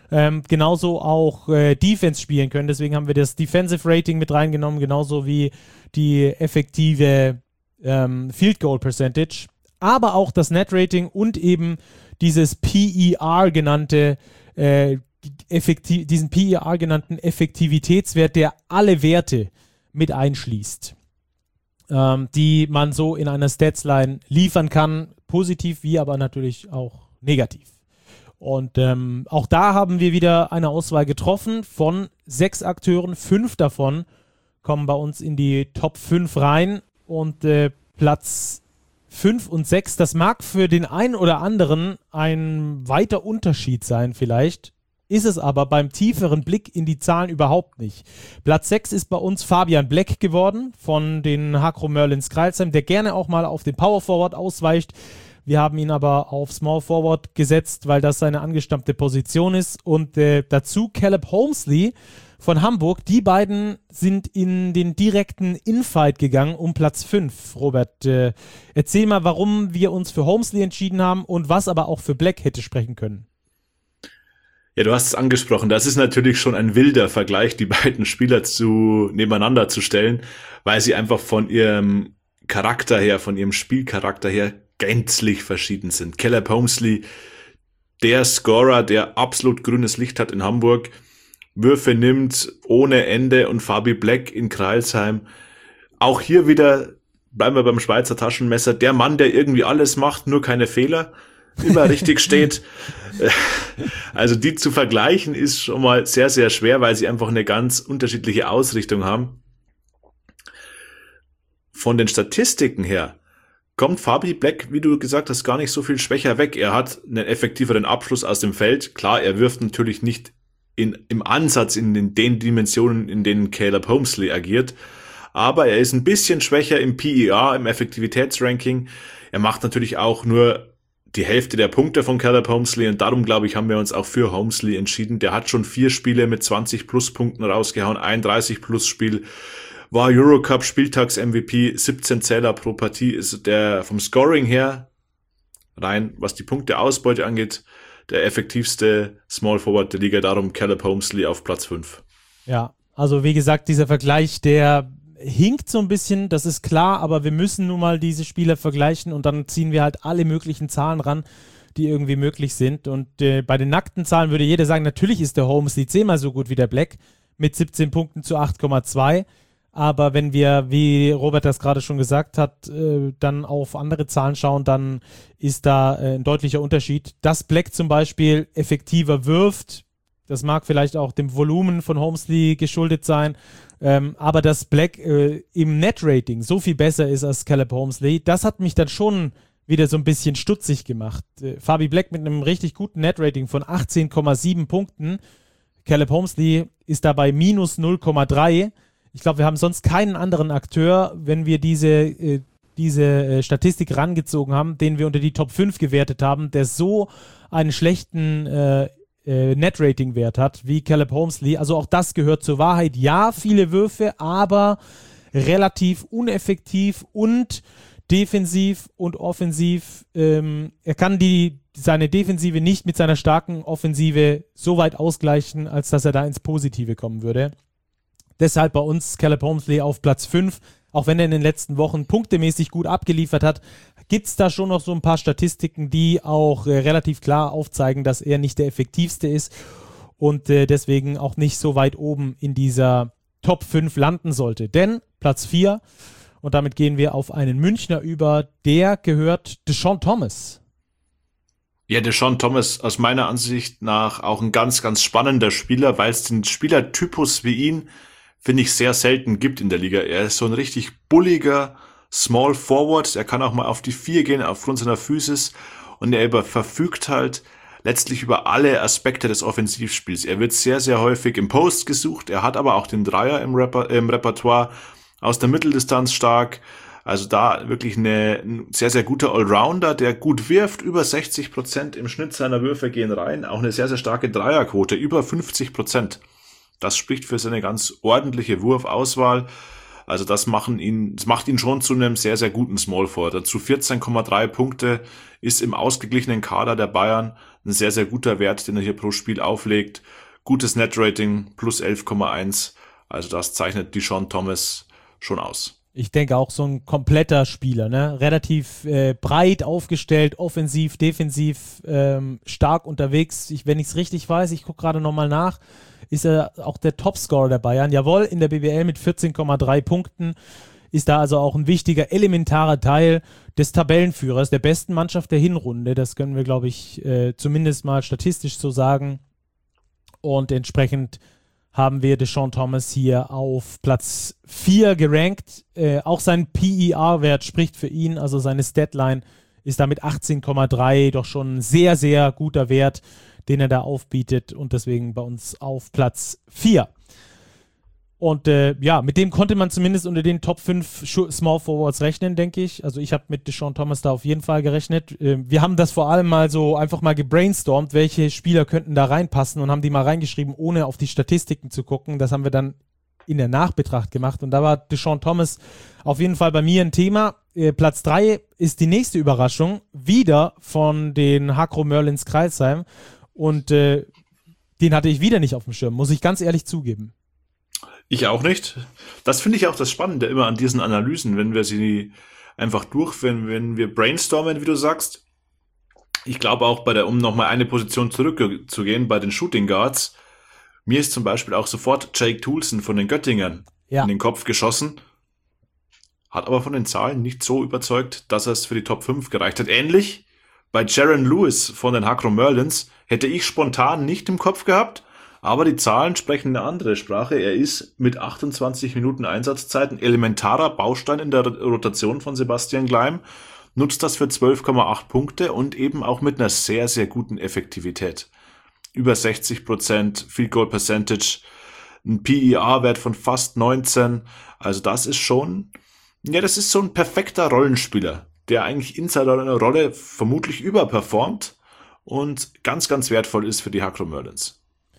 genauso auch Defense spielen können. Deswegen haben wir das Defensive Rating mit reingenommen, genauso wie die effektive Field Goal Percentage, aber auch das Net Rating und eben dieses PER genannte diesen PER genannten Effektivitätswert, der alle Werte mit einschließt, die man so in einer Statsline liefern kann, positiv wie aber natürlich auch negativ. Und auch da haben wir wieder eine Auswahl getroffen von 6 Akteuren. 5 davon kommen bei uns in die Top 5 rein. Und Platz 5 und 6, das mag für den einen oder anderen ein weiter Unterschied sein vielleicht, ist es aber beim tieferen Blick in die Zahlen überhaupt nicht. Platz 6 ist bei uns Fabian Black geworden von den Hakro Merlins Crailsheim, der gerne auch mal auf den Power Forward ausweicht. Wir haben ihn aber auf Small Forward gesetzt, weil das seine angestammte Position ist. Und dazu Caleb Holmesley von Hamburg. Die beiden sind in den direkten Infight gegangen um Platz 5. Robert, erzähl mal, warum wir uns für Holmesley entschieden haben und was aber auch für Black hätte sprechen können.
Ja, du hast es angesprochen. Das ist natürlich schon ein wilder Vergleich, die beiden Spieler nebeneinander zu stellen, weil sie einfach von ihrem Charakter her, von ihrem Spielcharakter her gänzlich verschieden sind. Caleb Holmesley, der Scorer, der absolut grünes Licht hat in Hamburg, Würfe nimmt ohne Ende, und Fabi Black in Crailsheim. Auch hier wieder, bleiben wir beim Schweizer Taschenmesser, der Mann, der irgendwie alles macht, nur keine Fehler, immer richtig steht. Also die zu vergleichen ist schon mal sehr, sehr schwer, weil sie einfach eine ganz unterschiedliche Ausrichtung haben. Von den Statistiken her kommt Fabi Black, wie du gesagt hast, gar nicht so viel schwächer weg. Er hat einen effektiveren Abschluss aus dem Feld. Klar, er wirft natürlich nicht im Ansatz in den Dimensionen, in denen Caleb Holmesley agiert, aber er ist ein bisschen schwächer im PER, im Effektivitätsranking. Er macht natürlich auch nur die Hälfte der Punkte von Caleb Holmesley, und darum, glaube ich, haben wir uns auch für Holmesley entschieden. Der hat schon 4 Spiele mit 20 plus Punkten rausgehauen, ein 30 plus Spiel, war Eurocup Spieltags-MVP, 17 Zähler pro Partie, ist der vom Scoring her, rein was die Punkteausbeute angeht, der effektivste Small Forward der Liga, darum Caleb Holmesley auf Platz 5.
Ja, also wie gesagt, dieser Vergleich, der hinkt so ein bisschen, das ist klar, aber wir müssen nun mal diese Spieler vergleichen und dann ziehen wir halt alle möglichen Zahlen ran, die irgendwie möglich sind. Und bei den nackten Zahlen würde jeder sagen, natürlich ist der Holmesley 10-mal so gut wie der Black mit 17 Punkten zu 8,2. Aber wenn wir, wie Robert das gerade schon gesagt hat, dann auf andere Zahlen schauen, dann ist da ein deutlicher Unterschied. Dass Black zum Beispiel effektiver wirft, das mag vielleicht auch dem Volumen von Holmesley geschuldet sein, aber dass Black im Net-Rating so viel besser ist als Caleb Holmesley, das hat mich dann schon wieder so ein bisschen stutzig gemacht. Fabi Black mit einem richtig guten Net-Rating von 18,7 Punkten. Caleb Holmesley ist dabei minus 0,3. Ich glaube, wir haben sonst keinen anderen Akteur, wenn wir diese Statistik rangezogen haben, den wir unter die Top 5 gewertet haben, der so einen schlechten Net-Rating-Wert hat wie Caleb Holmesley. Also auch das gehört zur Wahrheit. Ja, viele Würfe, aber relativ uneffektiv und defensiv und offensiv. Er kann seine Defensive nicht mit seiner starken Offensive so weit ausgleichen, als dass er da ins Positive kommen würde. Deshalb bei uns Caleb Holmesley auf Platz 5. Auch wenn er in den letzten Wochen punktemäßig gut abgeliefert hat, gibt es da schon noch so ein paar Statistiken, die auch relativ klar aufzeigen, dass er nicht der effektivste ist und deswegen auch nicht so weit oben in dieser Top 5 landen sollte. Denn Platz 4, und damit gehen wir auf einen Münchner über, der gehört Deshaun Thomas.
Ja, Deshaun Thomas aus meiner Ansicht nach auch ein ganz, ganz spannender Spieler, weil es den Spielertypus wie ihn, finde ich, sehr selten gibt in der Liga. Er ist so ein richtig bulliger Small Forward. Er kann auch mal auf die 4 gehen aufgrund seiner Physis, und er verfügt halt letztlich über alle Aspekte des Offensivspiels. Er wird sehr, sehr häufig im Post gesucht. Er hat aber auch den Dreier im Repertoire, aus der Mitteldistanz stark. Also da wirklich ein sehr, sehr guter Allrounder, der gut wirft. Über 60% im Schnitt seiner Würfe gehen rein. Auch eine sehr, sehr starke Dreierquote, über 50%. Das spricht für seine ganz ordentliche Wurfauswahl. Also das macht ihn schon zu einem sehr, sehr guten Small Forward. Dazu 14,3 Punkte, ist im ausgeglichenen Kader der Bayern ein sehr, sehr guter Wert, den er hier pro Spiel auflegt. Gutes Net-Rating, plus 11,1. Also das zeichnet Deshaun Thomas schon aus.
Ich denke auch so ein kompletter Spieler, ne? Relativ breit aufgestellt, offensiv, defensiv, stark unterwegs. Wenn ich es richtig weiß, ich gucke gerade nochmal nach, ist er auch der Topscorer der Bayern. Jawohl, in der BBL mit 14,3 Punkten. Ist da also auch ein wichtiger, elementarer Teil des Tabellenführers, der besten Mannschaft der Hinrunde. Das können wir, glaube ich, zumindest mal statistisch so sagen. Und entsprechend haben wir Deshaun Thomas hier auf Platz 4 gerankt. Auch sein PER-Wert spricht für ihn, also seine Statline ist da mit 18,3 doch schon ein sehr, sehr guter Wert, den er da aufbietet und deswegen bei uns auf Platz 4. Und mit dem konnte man zumindest unter den Top 5 Small Forwards rechnen, denke ich. Also ich habe mit Deshaun Thomas da auf jeden Fall gerechnet. Wir haben das vor allem mal so einfach mal gebrainstormt, welche Spieler könnten da reinpassen und haben die mal reingeschrieben, ohne auf die Statistiken zu gucken. Das haben wir dann in der Nachbetracht gemacht und da war Deshaun Thomas auf jeden Fall bei mir ein Thema. Platz 3 ist die nächste Überraschung, wieder von den Hakro Merlins Crailsheim und den hatte ich wieder nicht auf dem Schirm, muss ich ganz ehrlich zugeben.
Ich auch nicht. Das finde ich auch das Spannende immer an diesen Analysen, wenn wir sie einfach durchführen, wenn wir brainstormen, wie du sagst. Ich glaube auch um nochmal eine Position zurückzugehen, bei den Shooting Guards, mir ist zum Beispiel auch sofort Jake Toulson von den Göttingern in den Kopf geschossen, hat aber von den Zahlen nicht so überzeugt, dass es für die Top 5 gereicht hat. Ähnlich bei Jaron Lewis von den Hakro Merlins hätte ich spontan nicht im Kopf gehabt, aber die Zahlen sprechen eine andere Sprache. Er ist mit 28 Minuten Einsatzzeit ein elementarer Baustein in der Rotation von Sebastian Gleim, nutzt das für 12,8 Punkte und eben auch mit einer sehr, sehr guten Effektivität. Über 60% Field Goal Percentage, ein PER-Wert von fast 19. Also das ist schon, das ist so ein perfekter Rollenspieler, der eigentlich in seiner Rolle vermutlich überperformt und ganz, ganz wertvoll ist für die Hakro Merlins.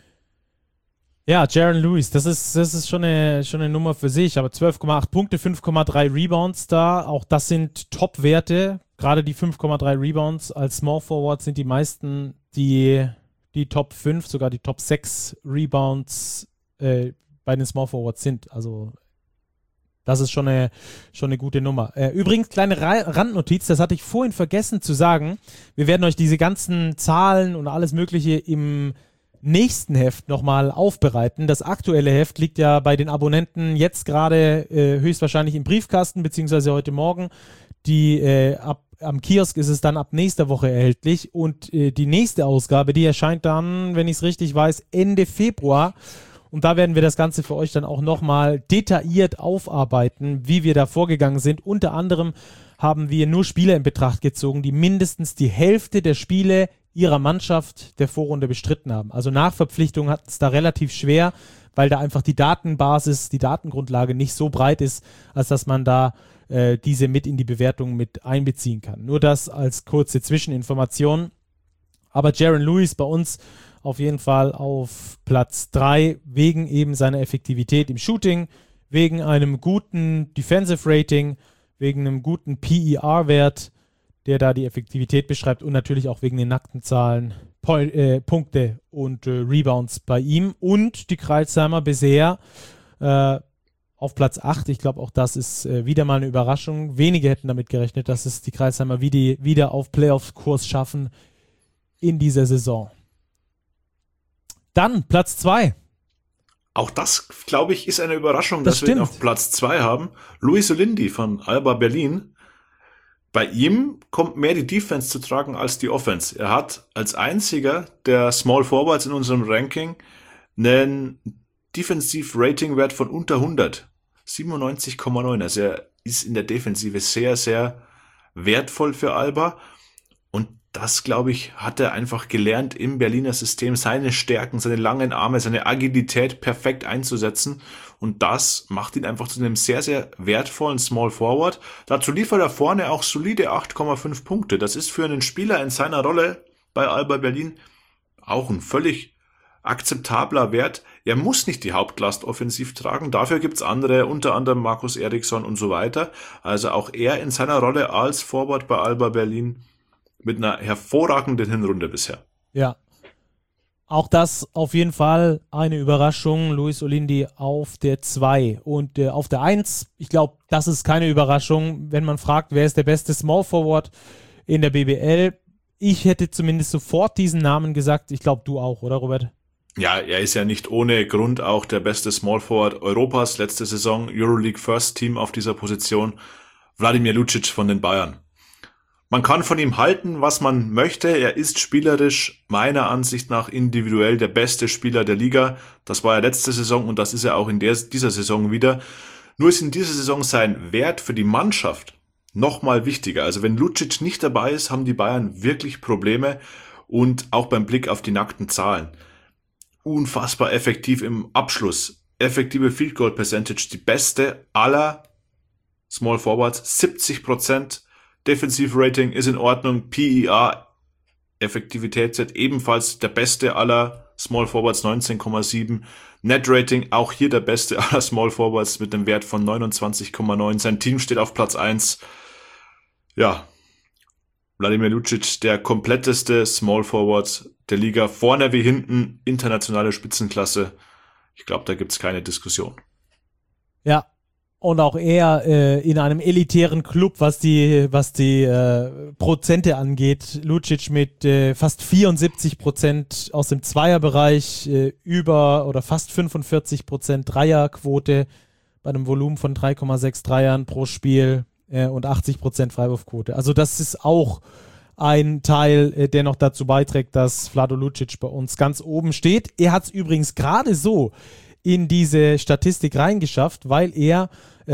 Ja, Jaron Lewis, das ist schon eine Nummer für sich, aber 12,8 Punkte, 5,3 Rebounds da, auch das sind Top-Werte, gerade die 5,3 Rebounds als Small Forward sind die meisten, die Top 5, sogar die Top 6 Rebounds bei den Small Forwards sind, also das ist schon eine gute Nummer. Übrigens, kleine Randnotiz, das hatte ich vorhin vergessen zu sagen, wir werden euch diese ganzen Zahlen und alles mögliche im nächsten Heft nochmal aufbereiten. Das aktuelle Heft liegt ja bei den Abonnenten jetzt gerade höchstwahrscheinlich im Briefkasten, beziehungsweise heute Morgen. Am Kiosk ist es dann ab nächster Woche erhältlich und die nächste Ausgabe, die erscheint dann, wenn ich es richtig weiß, Ende Februar. Und da werden wir das Ganze für euch dann auch nochmal detailliert aufarbeiten, wie wir da vorgegangen sind. Unter anderem haben wir nur Spieler in Betracht gezogen, die mindestens die Hälfte der Spiele ihrer Mannschaft der Vorrunde bestritten haben. Also nach Verpflichtung hat es da relativ schwer, weil da einfach die Datenbasis, die Datengrundlage nicht so breit ist, als dass man da diese mit in die Bewertung mit einbeziehen kann. Nur das als kurze Zwischeninformation. Aber Jaron Lewis bei uns auf jeden Fall auf Platz 3 wegen eben seiner Effektivität im Shooting, wegen einem guten Defensive Rating, wegen einem guten PER-Wert, der da die Effektivität beschreibt und natürlich auch wegen den nackten Zahlen, Punkte und Rebounds bei ihm und die Crailsheimer bisher auf Platz 8. Ich glaube, auch das ist wieder mal eine Überraschung. Wenige hätten damit gerechnet, dass es die Crailsheimer wieder auf Playoff-Kurs schaffen in dieser Saison. Dann Platz 2.
Auch das, glaube ich, ist eine Überraschung, dass wir ihn auf Platz 2 haben. Luis Olindi von Alba Berlin. Bei ihm kommt mehr die Defense zu tragen als die Offense. Er hat als einziger der Small Forwards in unserem Ranking einen Defensiv-Rating-Wert von unter 100. 97,9. Also er ist in der Defensive sehr, sehr wertvoll für Alba. Und das, glaube ich, hat er einfach gelernt im Berliner System, seine Stärken, seine langen Arme, seine Agilität perfekt einzusetzen. Und das macht ihn einfach zu einem sehr, sehr wertvollen Small Forward. Dazu liefert er vorne auch solide 8,5 Punkte. Das ist für einen Spieler in seiner Rolle bei Alba Berlin auch ein völlig akzeptabler Wert. Er muss nicht die Hauptlast offensiv tragen. Dafür gibt's andere, unter anderem Markus Eriksson und so weiter. Also auch er in seiner Rolle als Forward bei Alba Berlin mit einer hervorragenden Hinrunde bisher.
Ja. Auch das auf jeden Fall eine Überraschung. Luis Olindi auf der 2 und auf der 1. Ich glaube, das ist keine Überraschung, wenn man fragt, wer ist der beste Small Forward in der BBL. Ich hätte zumindest sofort diesen Namen gesagt. Ich glaube, du auch, oder Robert?
Ja, er ist ja nicht ohne Grund auch der beste Small Forward Europas. Letzte Saison Euroleague First Team auf dieser Position. Vladimir Lucic von den Bayern. Man kann von ihm halten, was man möchte. Er ist spielerisch meiner Ansicht nach individuell der beste Spieler der Liga. Das war er letzte Saison und das ist er auch in dieser Saison wieder. Nur ist in dieser Saison sein Wert für die Mannschaft nochmal wichtiger. Also wenn Lucic nicht dabei ist, haben die Bayern wirklich Probleme und auch beim Blick auf die nackten Zahlen. Unfassbar effektiv im Abschluss. Effektive Field Goal Percentage, die beste aller Small Forwards, 70%. Defensivrating ist in Ordnung. PER, Effektivitätswert, ebenfalls der beste aller Small Forwards, 19,7. Net-Rating, auch hier der beste aller Small Forwards mit einem Wert von 29,9. Sein Team steht auf Platz 1. Ja, Vladimir Lucic, der kompletteste Small Forward der Liga. Vorne wie hinten, internationale Spitzenklasse. Ich glaube, da gibt's keine Diskussion.
Ja. Und auch er in einem elitären Club, was die Prozente angeht. Lucic mit fast 74% aus dem Zweierbereich, über oder fast 45% Dreierquote bei einem Volumen von 3,6 Dreiern pro Spiel und 80% Freiwurfquote. Also das ist auch ein Teil, der noch dazu beiträgt, dass Vlado Lucic bei uns ganz oben steht. Er hat es übrigens gerade so in diese Statistik reingeschafft, weil er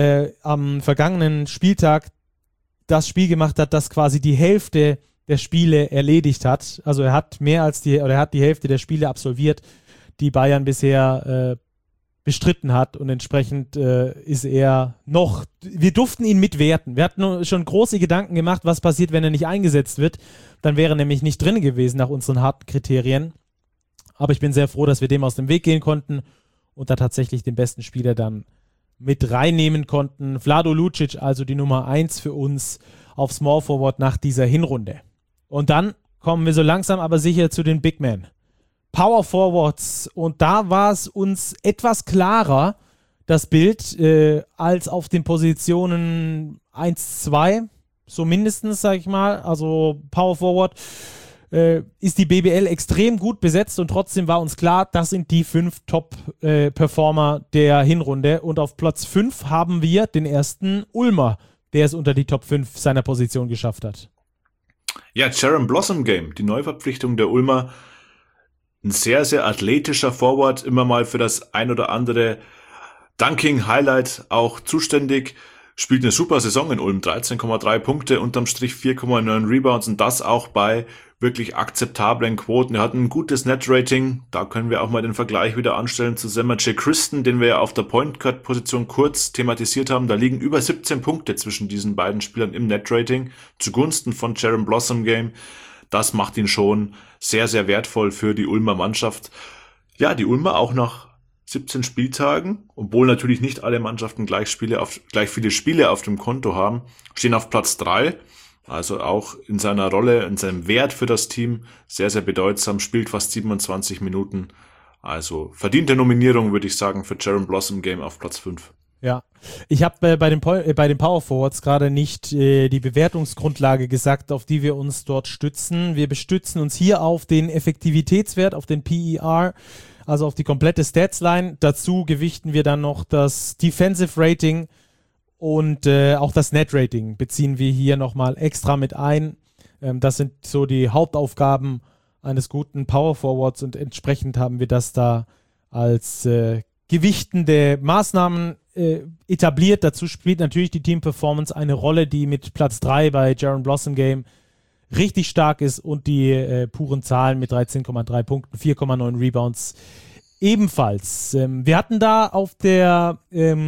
am vergangenen Spieltag das Spiel gemacht hat, das quasi die Hälfte der Spiele erledigt hat. Also er hat die Hälfte der Spiele absolviert, die Bayern bisher bestritten hat und entsprechend ist er noch, wir durften ihn mitwerten. Wir hatten schon große Gedanken gemacht, was passiert, wenn er nicht eingesetzt wird. Dann wäre er nämlich nicht drin gewesen nach unseren harten Kriterien. Aber ich bin sehr froh, dass wir dem aus dem Weg gehen konnten und da tatsächlich den besten Spieler dann mit reinnehmen konnten. Vlado Lucic, also die Nummer 1 für uns auf Small Forward nach dieser Hinrunde. Und dann kommen wir so langsam aber sicher zu den Big Men. Power Forwards. Und da war es uns etwas klarer, das Bild, als auf den Positionen 1, 2, so mindestens, sag ich mal. Also Power Forward ist die BBL extrem gut besetzt und trotzdem war uns klar, das sind die 5 Top-Performer der Hinrunde und auf Platz 5 haben wir den ersten Ulmer, der es unter die Top 5 seiner Position geschafft hat.
Ja, Jaron Blossomgame, die Neuverpflichtung der Ulmer, ein sehr, sehr athletischer Forward, immer mal für das ein oder andere Dunking-Highlight auch zuständig. Spielt eine super Saison in Ulm, 13,3 Punkte, unterm Strich 4,9 Rebounds und das auch bei wirklich akzeptablen Quoten. Er hat ein gutes Net-Rating, da können wir auch mal den Vergleich wieder anstellen zu Zemmer J. Christen, den wir ja auf der Point-Guard-Position kurz thematisiert haben. Da liegen über 17 Punkte zwischen diesen beiden Spielern im Net-Rating zugunsten von Jaron Blossomgame. Das macht ihn schon sehr, sehr wertvoll für die Ulmer Mannschaft. Ja, die Ulmer auch nach 17 Spieltagen, obwohl natürlich nicht alle Mannschaften gleich viele Spiele auf dem Konto haben, stehen auf Platz 3. Also auch in seiner Rolle, in seinem Wert für das Team sehr, sehr bedeutsam, spielt fast 27 Minuten. Also verdiente Nominierung, würde ich sagen, für Jaron Blossomgame auf Platz 5.
Ja, ich habe bei den Power Forwards gerade nicht die Bewertungsgrundlage gesagt, auf die wir uns dort stützen. Wir bestützen uns hier auf den Effektivitätswert, auf den PER, also auf die komplette Statsline. Dazu gewichten wir dann noch das Defensive Rating und auch das Net Rating beziehen wir hier nochmal extra mit ein. Das sind so die Hauptaufgaben eines guten Power Forwards und entsprechend haben wir das da als gewichtende Maßnahmen etabliert. Dazu spielt natürlich die Team Performance eine Rolle, die mit Platz 3 bei Jaron Blossomgame richtig stark ist und die puren Zahlen mit 13,3 Punkten, 4,9 Rebounds ebenfalls. Wir hatten da auf der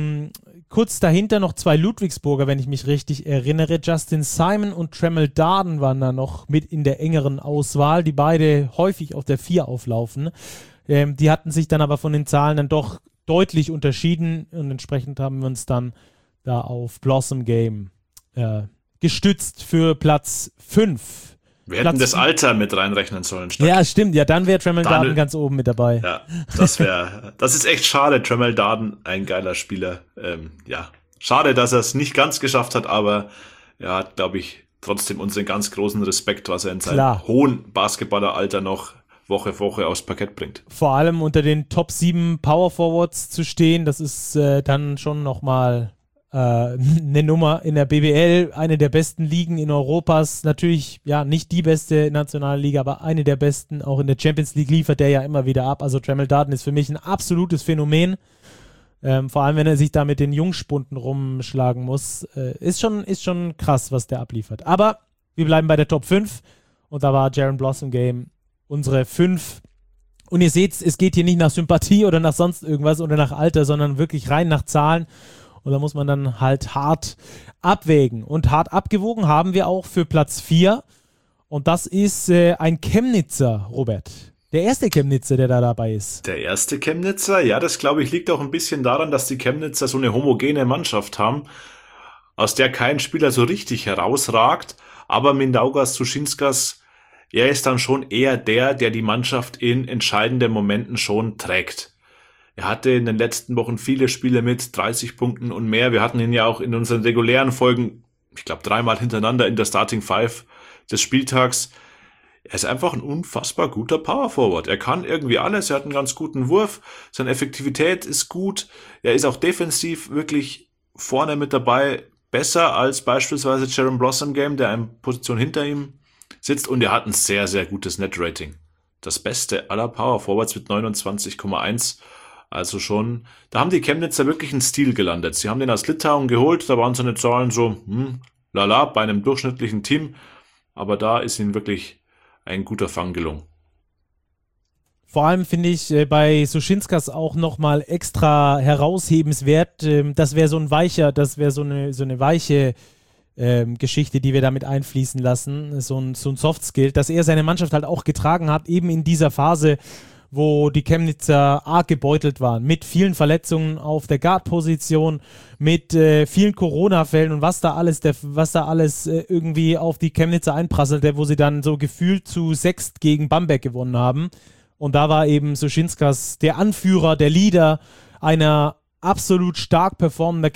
kurz dahinter noch 2 Ludwigsburger, wenn ich mich richtig erinnere. Justin Simon und Tremel Darden waren da noch mit in der engeren Auswahl, die beide häufig auf der 4 auflaufen. Die hatten sich dann aber von den Zahlen dann doch deutlich unterschieden und entsprechend haben wir uns dann da auf Blossomgame gestützt für Platz 5.
Wir hätten das Alter mit reinrechnen sollen.
Ja, stimmt. Ja, dann wäre Tremel Darden ganz oben mit dabei.
Ja, das ist echt schade. Tremel Darden, ein geiler Spieler. Schade, dass er es nicht ganz geschafft hat, aber er hat, glaube ich, trotzdem unseren ganz großen Respekt, was er in seinem hohen Basketballeralter noch Woche für Woche aufs Parkett bringt.
Vor allem unter den Top 7 Power Forwards zu stehen, das ist dann schon nochmal eine Nummer in der BBL, eine der besten Ligen in Europas, natürlich ja nicht die beste nationale Liga, aber eine der besten, auch in der Champions League liefert der ja immer wieder ab, also Tremel Darden ist für mich ein absolutes Phänomen, vor allem wenn er sich da mit den Jungspunden rumschlagen muss, ist schon krass, was der abliefert, aber wir bleiben bei der Top 5 und da war Jaron Blossomgame unsere 5 und ihr seht, es geht hier nicht nach Sympathie oder nach sonst irgendwas oder nach Alter, sondern wirklich rein nach Zahlen. Und da muss man dann halt hart abwägen. Und hart abgewogen haben wir auch für Platz 4. Und das ist ein Chemnitzer, Robert. Der erste Chemnitzer, der da dabei ist.
Der erste Chemnitzer, ja, das glaube ich liegt auch ein bisschen daran, dass die Chemnitzer so eine homogene Mannschaft haben, aus der kein Spieler so richtig herausragt. Aber Mindaugas Suschinskas, er ist dann schon eher der die Mannschaft in entscheidenden Momenten schon trägt. Er hatte in den letzten Wochen viele Spiele mit 30 Punkten und mehr. Wir hatten ihn ja auch in unseren regulären Folgen, ich glaube 3-mal hintereinander in der Starting Five des Spieltags. Er ist einfach ein unfassbar guter Power Forward. Er kann irgendwie alles. Er hat einen ganz guten Wurf. Seine Effektivität ist gut. Er ist auch defensiv wirklich vorne mit dabei. Besser als beispielsweise Jaron Blossomgame, der eine Position hinter ihm sitzt. Und er hat ein sehr, sehr gutes Net-Rating. Das beste aller Power Forwards mit 29,1. Also schon, da haben die Chemnitzer wirklich einen Stil gelandet. Sie haben den aus Litauen geholt, da waren seine Zahlen so, lala, bei einem durchschnittlichen Team. Aber da ist ihnen wirklich ein guter Fang gelungen.
Vor allem finde ich bei Suschinskas auch nochmal extra heraushebenswert. Das wäre so ein eine weiche Geschichte, die wir damit einfließen lassen. So ein Soft-Skill, dass er seine Mannschaft halt auch getragen hat, eben in dieser Phase, wo die Chemnitzer arg gebeutelt waren, mit vielen Verletzungen auf der Guard-Position, mit vielen Corona-Fällen und was da alles irgendwie auf die Chemnitzer einprasselte, wo sie dann so gefühlt zu 6 gegen Bamberg gewonnen haben. Und da war eben Suschinskas der Anführer, der Leader einer absolut stark performender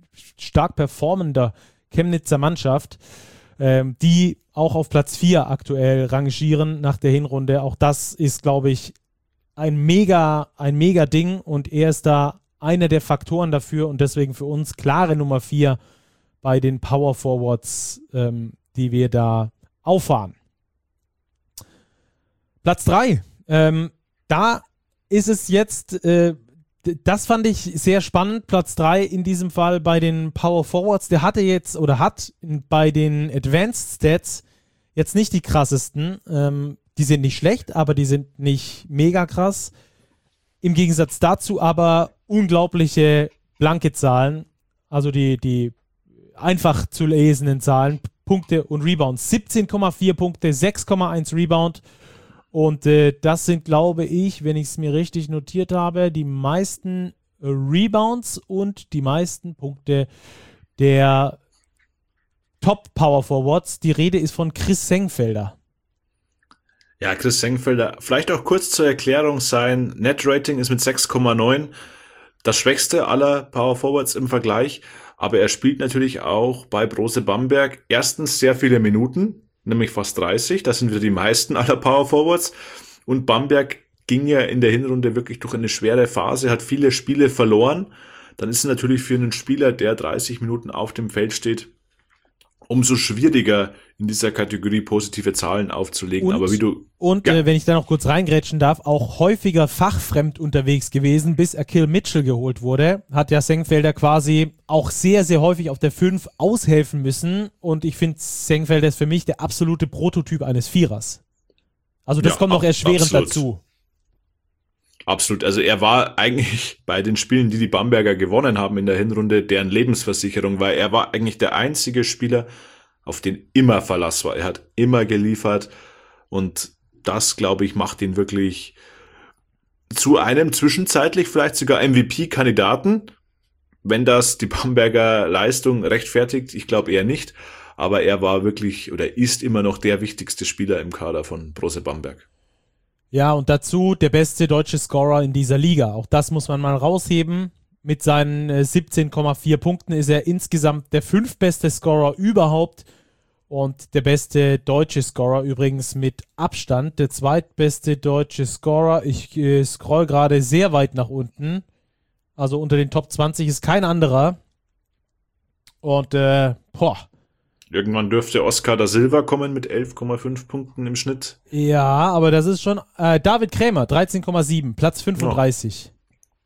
Chemnitzer Mannschaft, die auch auf Platz 4 aktuell rangieren nach der Hinrunde. Auch das ist, glaube ich, ein mega Ding und er ist da einer der Faktoren dafür und deswegen für uns klare Nummer 4 bei den Power Forwards, die wir da auffahren. Platz 3, da ist es jetzt, das fand ich sehr spannend, Platz 3 in diesem Fall bei den Power Forwards, der hat bei den Advanced Stats jetzt nicht die krassesten, die sind nicht schlecht, aber die sind nicht mega krass. Im Gegensatz dazu aber unglaubliche blanke Zahlen, also die einfach zu lesenden Zahlen, Punkte und Rebounds. 17,4 Punkte, 6,1 Rebound und das sind, glaube ich, wenn ich es mir richtig notiert habe, die meisten Rebounds und die meisten Punkte der Top Power Forwards. Die Rede ist von Chris Sengfelder.
Ja, Chris Sengfelder, vielleicht auch kurz zur Erklärung, sein Net-Rating ist mit 6,9 das schwächste aller Power Forwards im Vergleich, aber er spielt natürlich auch bei Brose Bamberg erstens sehr viele Minuten, nämlich fast 30, das sind wieder die meisten aller Power Forwards und Bamberg ging ja in der Hinrunde wirklich durch eine schwere Phase, hat viele Spiele verloren, dann ist es natürlich für einen Spieler, der 30 Minuten auf dem Feld steht, umso schwieriger in dieser Kategorie positive Zahlen aufzulegen. Aber
wenn ich da noch kurz reingrätschen darf, auch häufiger fachfremd unterwegs gewesen, bis Akil Mitchell geholt wurde, hat ja Sengfelder quasi auch sehr, sehr häufig auf der 5 aushelfen müssen und ich finde, Sengfelder ist für mich der absolute Prototyp eines Vierers. Also das kommt noch erschwerend dazu.
Absolut, also er war eigentlich bei den Spielen, die Bamberger gewonnen haben in der Hinrunde, deren Lebensversicherung, weil er war eigentlich der einzige Spieler, auf den immer Verlass war. Er hat immer geliefert und das, glaube ich, macht ihn wirklich zu einem zwischenzeitlich vielleicht sogar MVP-Kandidaten, wenn das die Bamberger Leistung rechtfertigt. Ich glaube eher nicht, aber er war wirklich oder ist immer noch der wichtigste Spieler im Kader von Brose Bamberg.
Ja, und dazu der beste deutsche Scorer in dieser Liga. Auch das muss man mal rausheben. Mit seinen 17,4 Punkten ist er insgesamt der 5. beste Scorer überhaupt und der beste deutsche Scorer übrigens mit Abstand. Der zweitbeste deutsche Scorer, ich scroll gerade sehr weit nach unten, also unter den Top 20 ist kein anderer. Und
irgendwann dürfte Oscar da Silva kommen mit 11,5 Punkten im Schnitt.
Ja, aber das ist schon David Krämer, 13,7, Platz 35. Ja.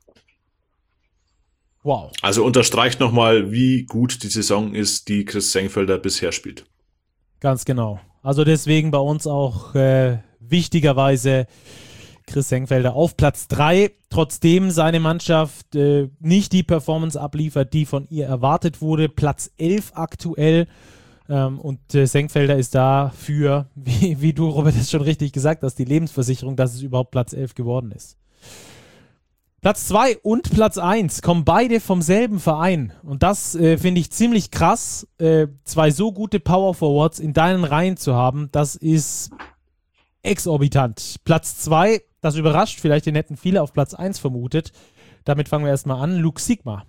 Wow.
Also unterstreicht nochmal, wie gut die Saison ist, die Chris Senkfelder bisher spielt.
Ganz genau. Also deswegen bei uns auch wichtigerweise Chris Senkfelder auf Platz 3, trotzdem seine Mannschaft nicht die Performance abliefert, die von ihr erwartet wurde. Platz 11 aktuell. Und Senkfelder ist dafür, wie du, Robert, das schon richtig gesagt hast, die Lebensversicherung, dass es überhaupt Platz 11 geworden ist. Platz 2 und Platz 1 kommen beide vom selben Verein. Und das finde ich ziemlich krass, 2 so gute Power Forwards in deinen Reihen zu haben. Das ist exorbitant. Platz 2, das überrascht vielleicht, den hätten viele auf Platz 1 vermutet. Damit fangen wir erstmal an. Luke Sigma.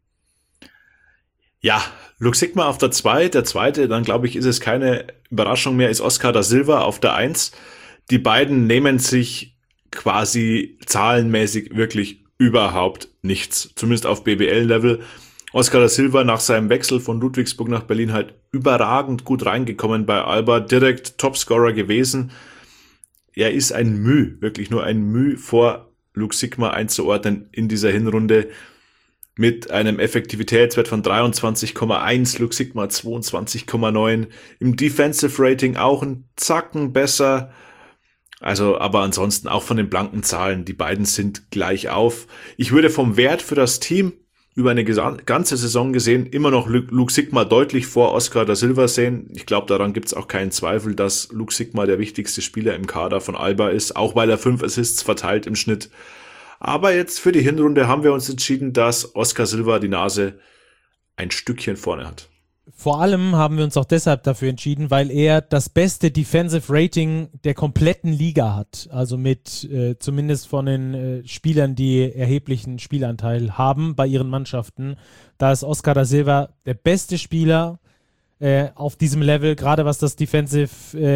Ja, Luke Sigma auf der 2. Der zweite, dann glaube ich, ist es keine Überraschung mehr, ist Oscar da Silva auf der 1. Die beiden nehmen sich quasi zahlenmäßig wirklich überhaupt nichts, zumindest auf BBL-Level. Oscar da Silva nach seinem Wechsel von Ludwigsburg nach Berlin halt überragend gut reingekommen bei Alba, direkt Topscorer gewesen. Er ist ein Müh, wirklich nur ein Müh vor Luke Sigma einzuordnen in dieser Hinrunde mit einem Effektivitätswert von 23,1, Luke Sigma 22,9, im Defensive Rating auch ein Zacken besser. Also, aber ansonsten auch von den blanken Zahlen, die beiden sind gleich auf. Ich würde vom Wert für das Team über eine ganze Saison gesehen immer noch Luke Sigma deutlich vor Oscar da Silva sehen. Ich glaube, daran gibt es auch keinen Zweifel, dass Luke Sigma der wichtigste Spieler im Kader von Alba ist, auch weil er 5 Assists verteilt im Schnitt. Aber jetzt für die Hinrunde haben wir uns entschieden, dass Oscar Silva die Nase ein Stückchen vorne hat.
Vor allem haben wir uns auch deshalb dafür entschieden, weil er das beste Defensive Rating der kompletten Liga hat. Also mit zumindest von den Spielern, die erheblichen Spielanteil haben bei ihren Mannschaften. Da ist Oscar da Silva der beste Spieler auf diesem Level, gerade was das Defensive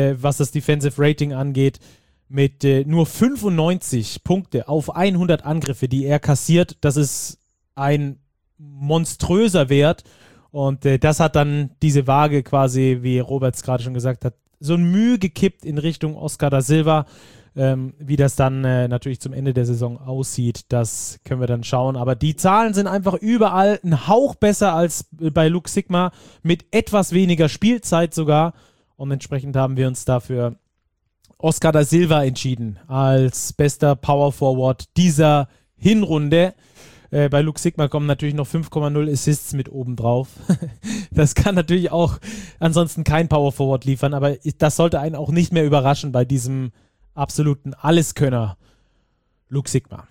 Rating angeht, mit nur 95 Punkte auf 100 Angriffe, die er kassiert. Das ist ein monströser Wert. Und das hat dann diese Waage quasi, wie Robert es gerade schon gesagt hat, so ein Mühe gekippt in Richtung Oscar da Silva. Wie das dann natürlich zum Ende der Saison aussieht, das können wir dann schauen. Aber die Zahlen sind einfach überall ein Hauch besser als bei Luke Sigma, mit etwas weniger Spielzeit sogar. Und entsprechend haben wir uns dafür Oscar da Silva entschieden als bester Power Forward dieser Hinrunde. Bei Luke Sigma kommen natürlich noch 5,0 Assists mit oben drauf. Das kann natürlich auch ansonsten kein Power Forward liefern, aber das sollte einen auch nicht mehr überraschen bei diesem absoluten Alleskönner Luke Sigma.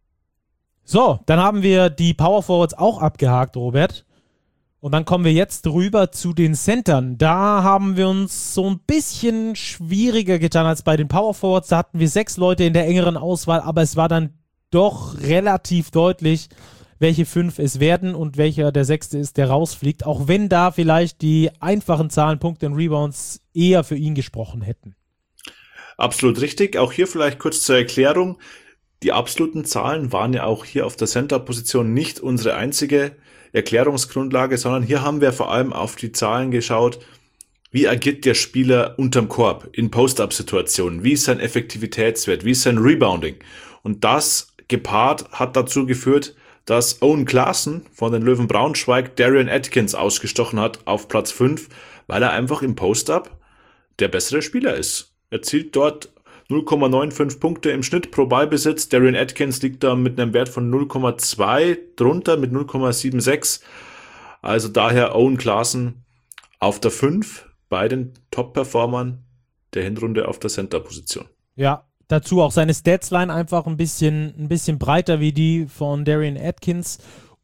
So, dann haben wir die Power Forwards auch abgehakt, Robert. Und dann kommen wir jetzt rüber zu den Centern. Da haben wir uns so ein bisschen schwieriger getan als bei den Power Forwards. Da hatten wir 6 Leute in der engeren Auswahl, aber es war dann doch relativ deutlich, welche 5 es werden und welcher der 6. ist, der rausfliegt, auch wenn da vielleicht die einfachen Zahlen, Punkte und Rebounds eher für ihn gesprochen hätten.
Absolut richtig. Auch hier vielleicht kurz zur Erklärung. Die absoluten Zahlen waren ja auch hier auf der Center-Position nicht unsere einzige Erklärungsgrundlage, sondern hier haben wir vor allem auf die Zahlen geschaut, wie agiert der Spieler unterm Korb in Post-Up-Situationen, wie ist sein Effektivitätswert, wie ist sein Rebounding. Und das gepaart hat dazu geführt, dass Owen Klaassen von den Löwen Braunschweig Darian Atkins ausgestochen hat auf Platz 5, weil er einfach im Post-Up der bessere Spieler ist. Er zielt dort 0,95 Punkte im Schnitt pro Ballbesitz. Darian Atkins liegt da mit einem Wert von 0,2 drunter mit 0,76. Also daher Owen Klaassen auf der 5 bei den Top-Performern der Hinrunde auf der Center-Position.
Ja, dazu auch seine Statsline einfach ein bisschen breiter wie die von Darian Atkins.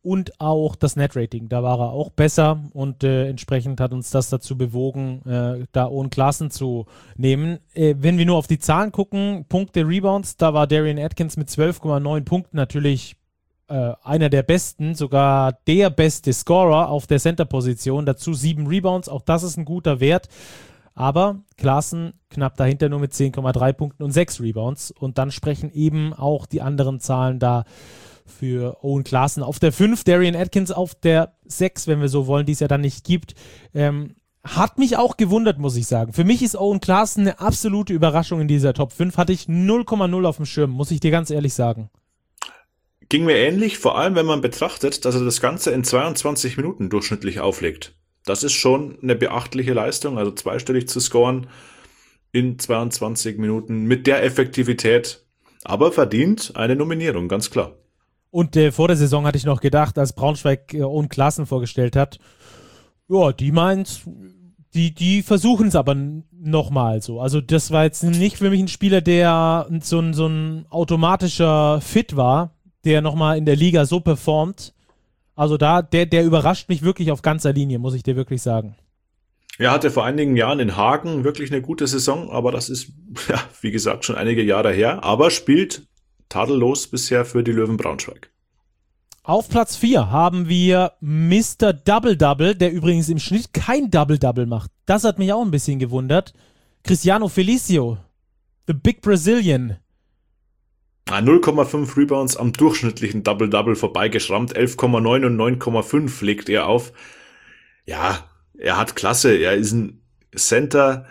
und auch das Net-Rating. Da war er auch besser und entsprechend hat uns das dazu bewogen, da Owen Klassen zu nehmen. Wenn wir nur auf die Zahlen gucken, Punkte, Rebounds, da war Darian Atkins mit 12,9 Punkten natürlich einer der besten, sogar der beste Scorer auf der Center-Position. Dazu 7 Rebounds, auch das ist ein guter Wert. Aber Klassen knapp dahinter nur mit 10,3 Punkten und 6 Rebounds. Und dann sprechen eben auch die anderen Zahlen da für Owen Klassen. Auf der 5, Darian Atkins auf der 6, wenn wir so wollen, die es ja dann nicht gibt. Hat mich auch gewundert, muss ich sagen. Für mich ist Owen Klassen eine absolute Überraschung in dieser Top 5. Hatte ich 0,0 auf dem Schirm, muss ich dir ganz ehrlich sagen.
Ging mir ähnlich, vor allem wenn man betrachtet, dass er das Ganze in 22 Minuten durchschnittlich auflegt. Das ist schon eine beachtliche Leistung, also zweistellig zu scoren in 22 Minuten mit der Effektivität, aber verdient eine Nominierung, ganz klar.
Und vor der Saison hatte ich noch gedacht, als Braunschweig Owen Klassen vorgestellt hat, ja, die meint, die versuchen es aber nochmal so. Also das war jetzt nicht für mich ein Spieler, der so ein automatischer Fit war, der nochmal in der Liga so performt. Also der überrascht mich wirklich auf ganzer Linie, muss ich dir wirklich sagen.
Er hatte vor einigen Jahren in Hagen wirklich eine gute Saison, aber das ist, ja, wie gesagt, schon einige Jahre her, aber spielt tadellos bisher für die Löwen Braunschweig.
Auf Platz 4 haben wir Mr. Double-Double, der übrigens im Schnitt kein Double-Double macht. Das hat mich auch ein bisschen gewundert. Cristiano Felicio, the Big Brazilian.
0,5 Rebounds am durchschnittlichen Double-Double vorbeigeschrammt, 11,9 und 9,5 legt er auf. Ja, er hat Klasse, er ist ein Center,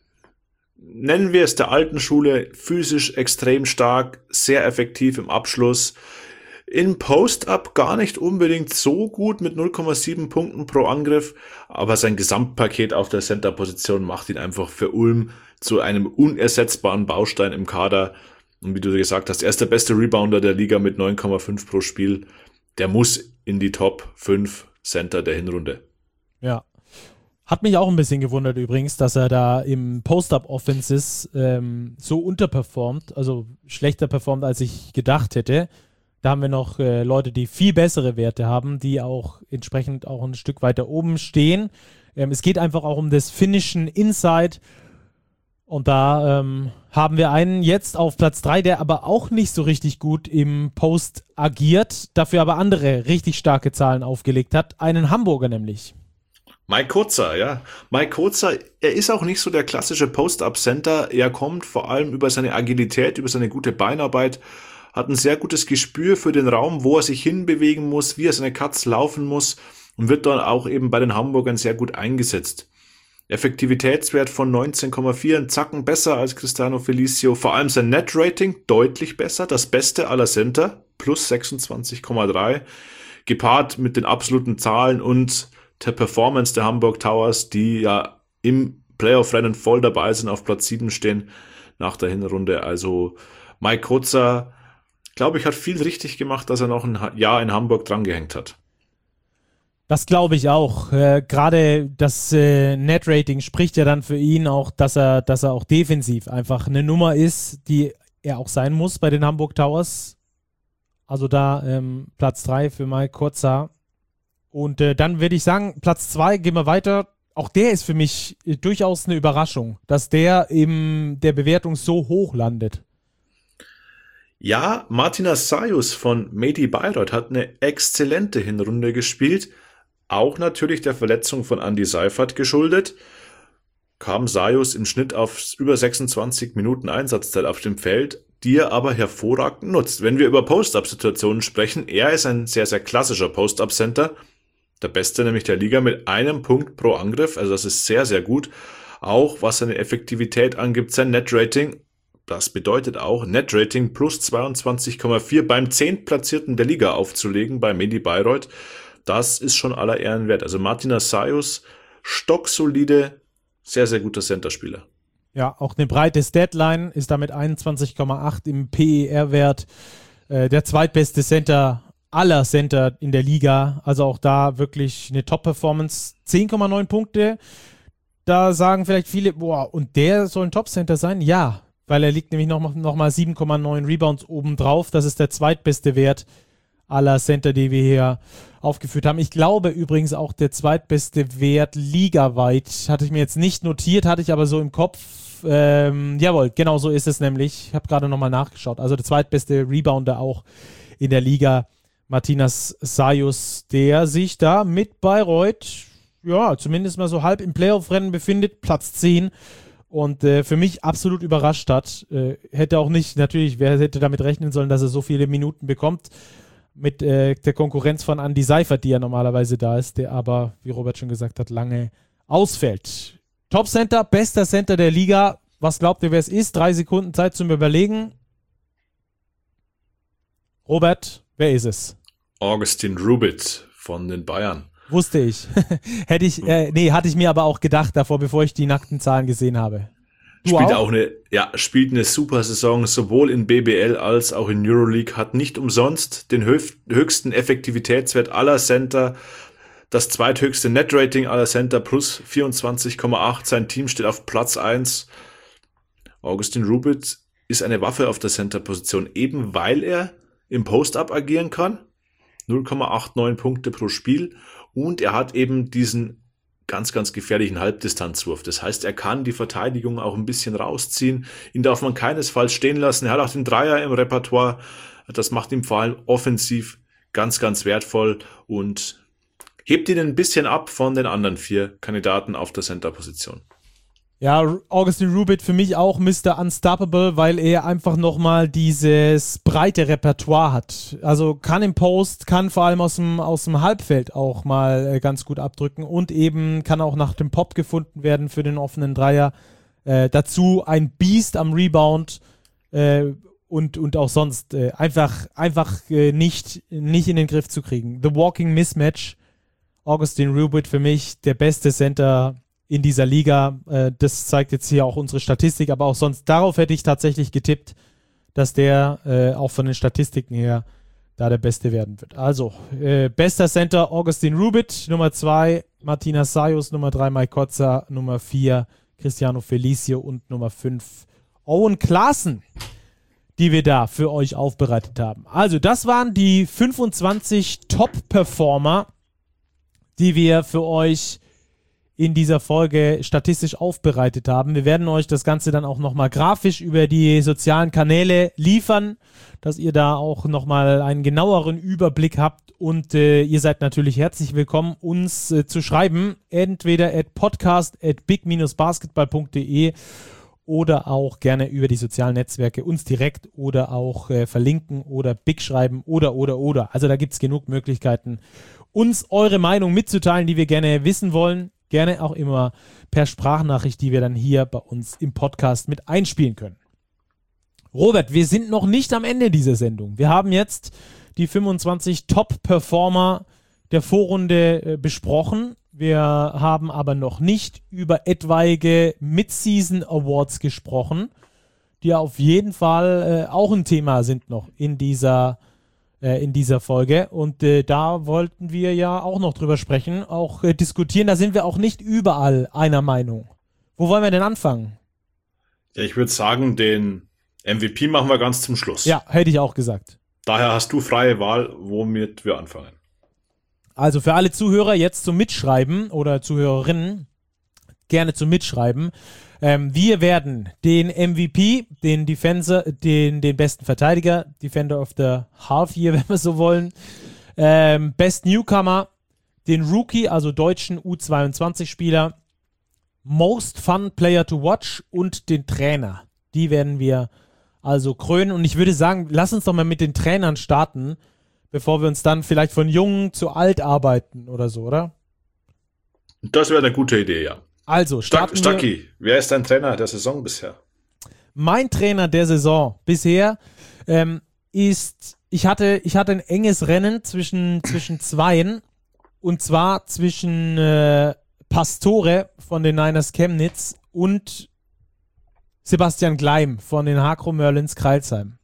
nennen wir es der alten Schule, physisch extrem stark, sehr effektiv im Abschluss. In Post-Up gar nicht unbedingt so gut mit 0,7 Punkten pro Angriff, aber sein Gesamtpaket auf der Center-Position macht ihn einfach für Ulm zu einem unersetzbaren Baustein im Kader. Und wie du gesagt hast, er ist der beste Rebounder der Liga mit 9,5 pro Spiel. Der muss in die Top 5 Center der Hinrunde.
Ja. Hat mich auch ein bisschen gewundert übrigens, dass er da im Post-Up-Offenses so unterperformt, also schlechter performt, als ich gedacht hätte. Da haben wir noch Leute, die viel bessere Werte haben, die auch entsprechend auch ein Stück weiter oben stehen. Es geht einfach auch um das Finishen Inside. Und da haben wir einen jetzt auf Platz 3, der aber auch nicht so richtig gut im Post agiert, dafür aber andere richtig starke Zahlen aufgelegt hat. Einen Hamburger nämlich.
Mike Kurzer, ja. Mike Kurzer, er ist auch nicht so der klassische Post-Up-Center. Er kommt vor allem über seine Agilität, über seine gute Beinarbeit, hat ein sehr gutes Gespür für den Raum, wo er sich hinbewegen muss, wie er seine Cuts laufen muss und wird dann auch eben bei den Hamburgern sehr gut eingesetzt. Effektivitätswert von 19,4, ein Zacken besser als Cristiano Felicio, vor allem sein Net-Rating deutlich besser, das beste aller Center, plus 26,3, gepaart mit den absoluten Zahlen und der Performance der Hamburg Towers, die ja im Playoff-Rennen voll dabei sind, auf Platz 7 stehen nach der Hinrunde. Also Mike Kurzer, glaube ich, hat viel richtig gemacht, dass er noch ein Jahr in Hamburg drangehängt hat.
Das glaube ich auch. Gerade das Net-Rating spricht ja dann für ihn auch, dass er auch defensiv einfach eine Nummer ist, die er auch sein muss bei den Hamburg Towers. Also da Platz 3 für Mike Kurzer. Und dann würde ich sagen, Platz 2, gehen wir weiter. Auch der ist für mich durchaus eine Überraschung, dass der in der Bewertung so hoch landet.
Ja, Martin Assayus von Medi Bayreuth hat eine exzellente Hinrunde gespielt. Auch natürlich der Verletzung von Andy Seifert geschuldet. Kam Sayus im Schnitt auf über 26 Minuten Einsatzzeit auf dem Feld, die er aber hervorragend nutzt. Wenn wir über Post-Up-Situationen sprechen, er ist ein sehr, sehr klassischer Post-Up-Center. Der beste nämlich der Liga mit 1 Punkt pro Angriff. Also das ist sehr, sehr gut. Auch was seine Effektivität angibt, sein Net-Rating. Das bedeutet auch, Net-Rating plus 22,4 beim 10. Platzierten der Liga aufzulegen bei Medi Bayreuth. Das ist schon aller Ehren wert. Also Martin Assayus, stocksolide, sehr, sehr guter Centerspieler.
Ja, auch eine breite Statline, ist damit 21,8 im PER-Wert. Der zweitbeste Center aller Center in der Liga. Also auch da wirklich eine Top-Performance. 10,9 Punkte. Da sagen vielleicht viele, boah, und der soll ein Top-Center sein? Ja, weil er liegt nämlich noch mal 7,9 Rebounds obendrauf. Das ist der zweitbeste Wert aller Center, die wir hier aufgeführt haben. Ich glaube übrigens auch der zweitbeste Wert ligaweit. Hatte ich mir jetzt nicht notiert, hatte ich aber so im Kopf. Jawohl, genau so ist es nämlich. Ich habe gerade nochmal nachgeschaut. Also der zweitbeste Rebounder auch in der Liga, Martinas Zajos, der sich da mit Bayreuth, ja, zumindest mal so halb im Playoff-Rennen befindet, Platz 10. Und für mich absolut überrascht hat. Hätte auch nicht, natürlich, wer hätte damit rechnen sollen, dass er so viele Minuten bekommt mit der Konkurrenz von Andy Seifert, die ja normalerweise da ist, der aber, wie Robert schon gesagt hat, lange ausfällt. Top Center, bester Center der Liga. Was glaubt ihr, wer es ist? 3 Sekunden Zeit zum Überlegen. Robert, wer ist es?
Augustin Rubit von den Bayern.
Wusste ich. Hatte ich mir aber auch gedacht davor, bevor ich die nackten Zahlen gesehen habe.
Spielt eine super Saison, sowohl in BBL als auch in Euroleague, hat nicht umsonst den höchsten Effektivitätswert aller Center, das zweithöchste Net-Rating aller Center plus 24,8. Sein Team steht auf Platz 1. Augustin Rubit ist eine Waffe auf der Center-Position, eben weil er im Post-Up agieren kann. 0,89 Punkte pro Spiel. Und er hat eben diesen ganz, ganz gefährlichen Halbdistanzwurf. Das heißt, er kann die Verteidigung auch ein bisschen rausziehen. Ihn darf man keinesfalls stehen lassen. Er hat auch den Dreier im Repertoire. Das macht ihm vor allem offensiv ganz, ganz wertvoll und hebt ihn ein bisschen ab von den anderen 4 Kandidaten auf der Center-Position.
Ja, Augustin Rubit für mich auch Mr. Unstoppable, weil er einfach nochmal dieses breite Repertoire hat. Also kann im Post, kann vor allem aus dem Halbfeld auch mal ganz gut abdrücken und eben kann auch nach dem Pop gefunden werden für den offenen Dreier. Dazu ein Biest am Rebound und auch sonst einfach nicht in den Griff zu kriegen. The Walking Mismatch. Augustin Rubit für mich der beste Center in dieser Liga. Das zeigt jetzt hier auch unsere Statistik, aber auch sonst, darauf hätte ich tatsächlich getippt, dass der auch von den Statistiken her da der Beste werden wird. Also, bester Center Augustin Rubit, Nummer 2 Martinas Zajos, Nummer 3 Mike Kotzer, Nummer 4 Cristiano Felicio und Nummer 5 Owen Klaassen, die wir da für euch aufbereitet haben. Also, das waren die 25 Top-Performer, die wir für euch in dieser Folge statistisch aufbereitet haben. Wir werden euch das Ganze dann auch nochmal grafisch über die sozialen Kanäle liefern, dass ihr da auch nochmal einen genaueren Überblick habt und ihr seid natürlich herzlich willkommen, uns zu schreiben, entweder at podcast@big-basketball.de oder auch gerne über die sozialen Netzwerke uns direkt oder auch verlinken oder big schreiben oder. Also da gibt es genug Möglichkeiten, uns eure Meinung mitzuteilen, die wir gerne wissen wollen. Gerne auch immer per Sprachnachricht, die wir dann hier bei uns im Podcast mit einspielen können. Robert, wir sind noch nicht am Ende dieser Sendung. Wir haben jetzt die 25 Top-Performer der Vorrunde besprochen. Wir haben aber noch nicht über etwaige Mid-Season Awards gesprochen, die auf jeden Fall auch ein Thema sind noch in dieser Folge. Und da wollten wir ja auch noch drüber sprechen, auch diskutieren. Da sind wir auch nicht überall einer Meinung. Wo wollen wir denn anfangen?
Ja, ich würde sagen, den MVP machen wir ganz zum Schluss.
Ja, hätte ich auch gesagt.
Daher hast du freie Wahl, womit wir anfangen.
Also für alle Zuhörer jetzt zum Mitschreiben oder Zuhörerinnen gerne zum Mitschreiben. Wir werden den MVP, den Defender, den besten Verteidiger, Defender of the Half Year, wenn wir so wollen, Best Newcomer, den Rookie, also deutschen U22-Spieler, Most Fun Player to Watch und den Trainer. Die werden wir also krönen. Und ich würde sagen, lass uns doch mal mit den Trainern starten, bevor wir uns dann vielleicht von jung zu alt arbeiten oder so, oder?
Das wäre eine gute Idee, ja.
Also,
Stacki, wer ist dein Trainer der Saison bisher?
Mein Trainer der Saison bisher ist, ich hatte ein enges Rennen zwischen zweien, und zwar zwischen Pastore von den Niners Chemnitz und Sebastian Gleim von den Hakro Merlins Kreilsheim.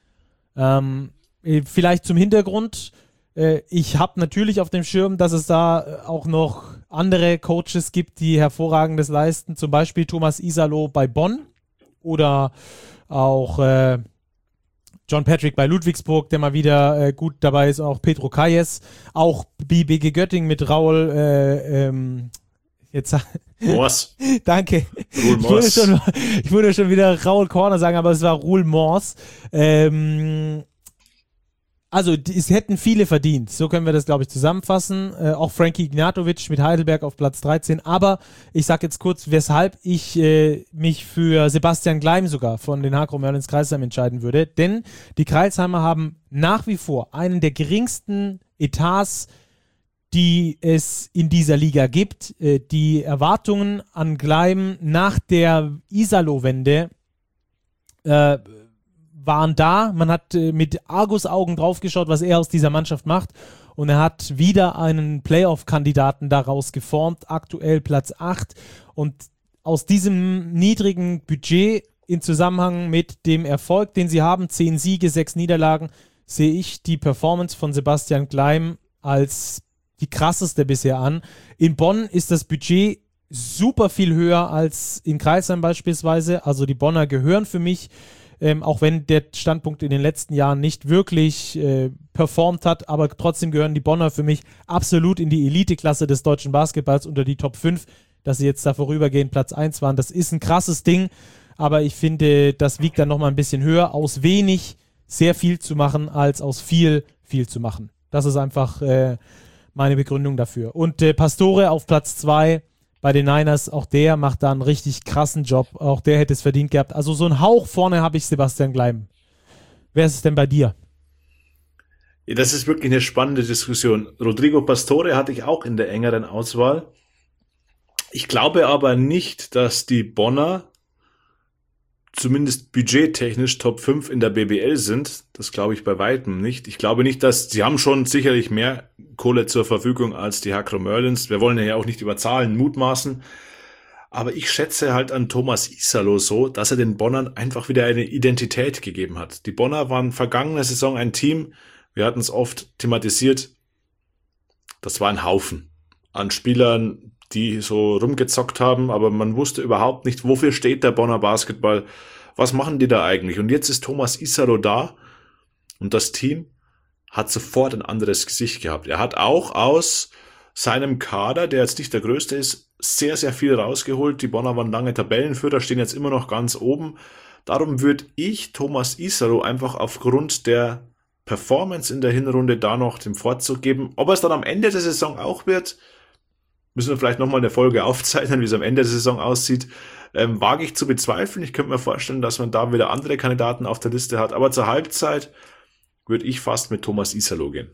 Vielleicht zum Hintergrund, ich habe natürlich auf dem Schirm, dass es da auch noch andere Coaches gibt, die Hervorragendes leisten, zum Beispiel Thomas Isalo bei Bonn oder auch John Patrick bei Ludwigsburg, der mal wieder gut dabei ist, auch Petro Kayes, auch BG Göttingen mit Raul,
Mors.
Danke.
Ruhl Mors.
Ich würde schon wieder Raul Corner sagen, aber es war Ruhl Mors. Also, es hätten viele verdient. So können wir das, glaube ich, zusammenfassen. Auch Frankie Ignatovic mit Heidelberg auf Platz 13. Aber ich sage jetzt kurz, weshalb ich mich für Sebastian Gleim sogar von den Hakro Merlins Kreilsheim entscheiden würde. Denn die Kreilsheimer haben nach wie vor einen der geringsten Etats, die es in dieser Liga gibt. Die Erwartungen an Gleim nach der Iserlohn-Wende waren da. Man hat mit Argusaugen draufgeschaut, was er aus dieser Mannschaft macht. Und er hat wieder einen Playoff-Kandidaten daraus geformt. Aktuell Platz 8. Und aus diesem niedrigen Budget in Zusammenhang mit dem Erfolg, den sie haben, 10 Siege, 6 Niederlagen, sehe ich die Performance von Sebastian Gleim als die krasseste bisher an. In Bonn ist das Budget super viel höher als in Kreilsheim beispielsweise. Also die Bonner gehören für mich, auch wenn der Standpunkt in den letzten Jahren nicht wirklich performt hat, aber trotzdem gehören die Bonner für mich absolut in die Eliteklasse des deutschen Basketballs unter die Top 5, dass sie jetzt da vorübergehend Platz 1 waren. Das ist ein krasses Ding, aber ich finde, das wiegt dann nochmal ein bisschen höher, aus wenig sehr viel zu machen, als aus viel zu machen. Das ist einfach meine Begründung dafür. Und Pastore auf Platz 2 bei den Niners, auch der macht da einen richtig krassen Job. Auch der hätte es verdient gehabt. Also so einen Hauch vorne habe ich Sebastian Gleim. Wer ist es denn bei dir?
Ja, das ist wirklich eine spannende Diskussion. Rodrigo Pastore hatte ich auch in der engeren Auswahl. Ich glaube aber nicht, dass die Bonner zumindest budgettechnisch Top 5 in der BBL sind. Das glaube ich bei weitem nicht. Ich glaube nicht, dass sie haben schon sicherlich mehr Kohle zur Verfügung als die Hakro Merlins. Wir wollen ja auch nicht über Zahlen mutmaßen. Aber ich schätze halt an Thomas Iserlohn so, dass er den Bonnern einfach wieder eine Identität gegeben hat. Die Bonner waren vergangene Saison ein Team, wir hatten es oft thematisiert, das war ein Haufen an Spielern, die so rumgezockt haben, aber man wusste überhaupt nicht, wofür steht der Bonner Basketball, was machen die da eigentlich? Und jetzt ist Thomas Iserlohn da und das Team hat sofort ein anderes Gesicht gehabt. Er hat auch aus seinem Kader, der jetzt nicht der größte ist, sehr, sehr viel rausgeholt. Die Bonner waren lange Tabellenführer, stehen jetzt immer noch ganz oben. Darum würde ich Thomas Iserlohn einfach aufgrund der Performance in der Hinrunde da noch den Vorzug geben. Ob er es dann am Ende der Saison auch wird, müssen wir vielleicht nochmal eine Folge aufzeichnen, wie es am Ende der Saison aussieht. Wage ich zu bezweifeln. Ich könnte mir vorstellen, dass man da wieder andere Kandidaten auf der Liste hat. Aber zur Halbzeit würde ich fast mit Thomas Iserlohn gehen.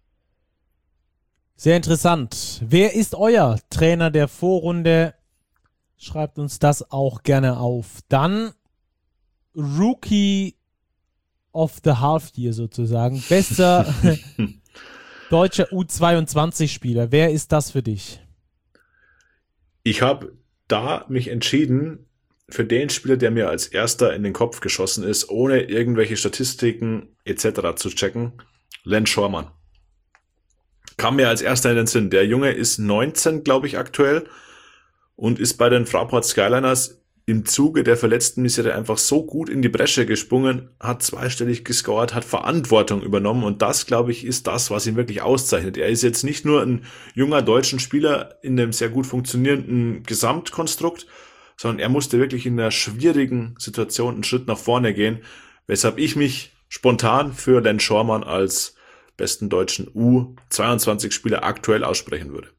Sehr interessant. Wer ist euer Trainer der Vorrunde? Schreibt uns das auch gerne auf. Dann Rookie of the Half Year sozusagen. Bester deutscher U22-Spieler. Wer ist das für dich?
Ich habe da mich entschieden für den Spieler, der mir als erster in den Kopf geschossen ist, ohne irgendwelche Statistiken etc. zu checken. Len Schormann. Kam mir als erster in den Sinn. Der Junge ist 19, glaube ich, aktuell und ist bei den Fraport Skyliners im Zuge der verletzten Misere einfach so gut in die Bresche gesprungen, hat zweistellig gescored, hat Verantwortung übernommen und das, glaube ich, ist das, was ihn wirklich auszeichnet. Er ist jetzt nicht nur ein junger deutscher Spieler in einem sehr gut funktionierenden Gesamtkonstrukt, sondern er musste wirklich in einer schwierigen Situation einen Schritt nach vorne gehen, weshalb ich mich spontan für Len Schormann als besten deutschen U22-Spieler aktuell aussprechen würde.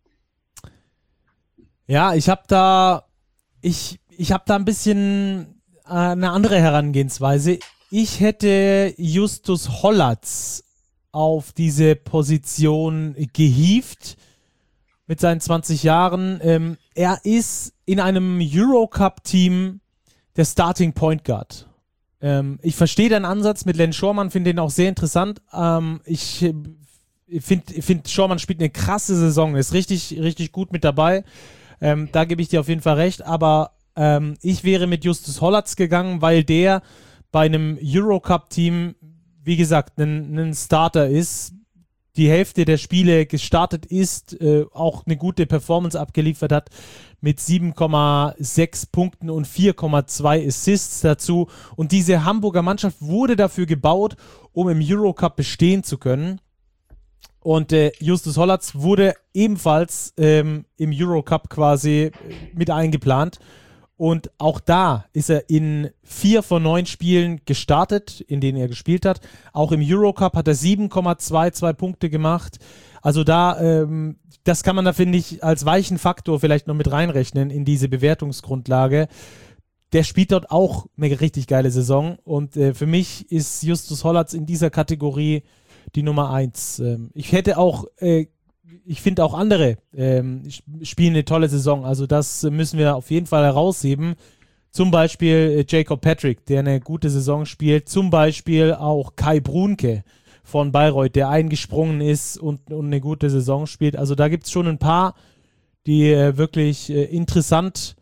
Ja, ich habe da ein bisschen eine andere Herangehensweise. Ich hätte Justus Hollatz auf diese Position gehievt mit seinen 20 Jahren. Er ist in einem Eurocup-Team der Starting Point Guard. Ich verstehe deinen Ansatz mit Len Schormann, finde den auch sehr interessant. Ich finde, Schormann spielt eine krasse Saison, ist richtig, richtig gut mit dabei. Da gebe ich dir auf jeden Fall recht, aber ich wäre mit Justus Hollatz gegangen, weil der bei einem Eurocup-Team, wie gesagt, ein Starter ist. die Hälfte der Spiele gestartet ist, auch eine gute Performance abgeliefert hat mit 7,6 Punkten und 4,2 Assists dazu. Und diese Hamburger Mannschaft wurde dafür gebaut, um im Eurocup bestehen zu können. Und Justus Hollatz wurde ebenfalls im Eurocup quasi mit eingeplant. Und auch da ist er in 4 von 9 Spielen gestartet, in denen er gespielt hat. Auch im Eurocup hat er 7,22 Punkte gemacht. Also da, das kann man da, finde ich, als weichen Faktor vielleicht noch mit reinrechnen in diese Bewertungsgrundlage. Der spielt dort auch eine richtig geile Saison. Und für mich ist Justus Hollatz in dieser Kategorie die Nummer 1. Ich hätte auch... ich finde auch andere spielen eine tolle Saison. Also das müssen wir auf jeden Fall herausheben. Zum Beispiel Jacob Patrick, der eine gute Saison spielt. Zum Beispiel auch Kai Brunke von Bayreuth, der eingesprungen ist und eine gute Saison spielt. Also da gibt es schon ein paar, die wirklich interessante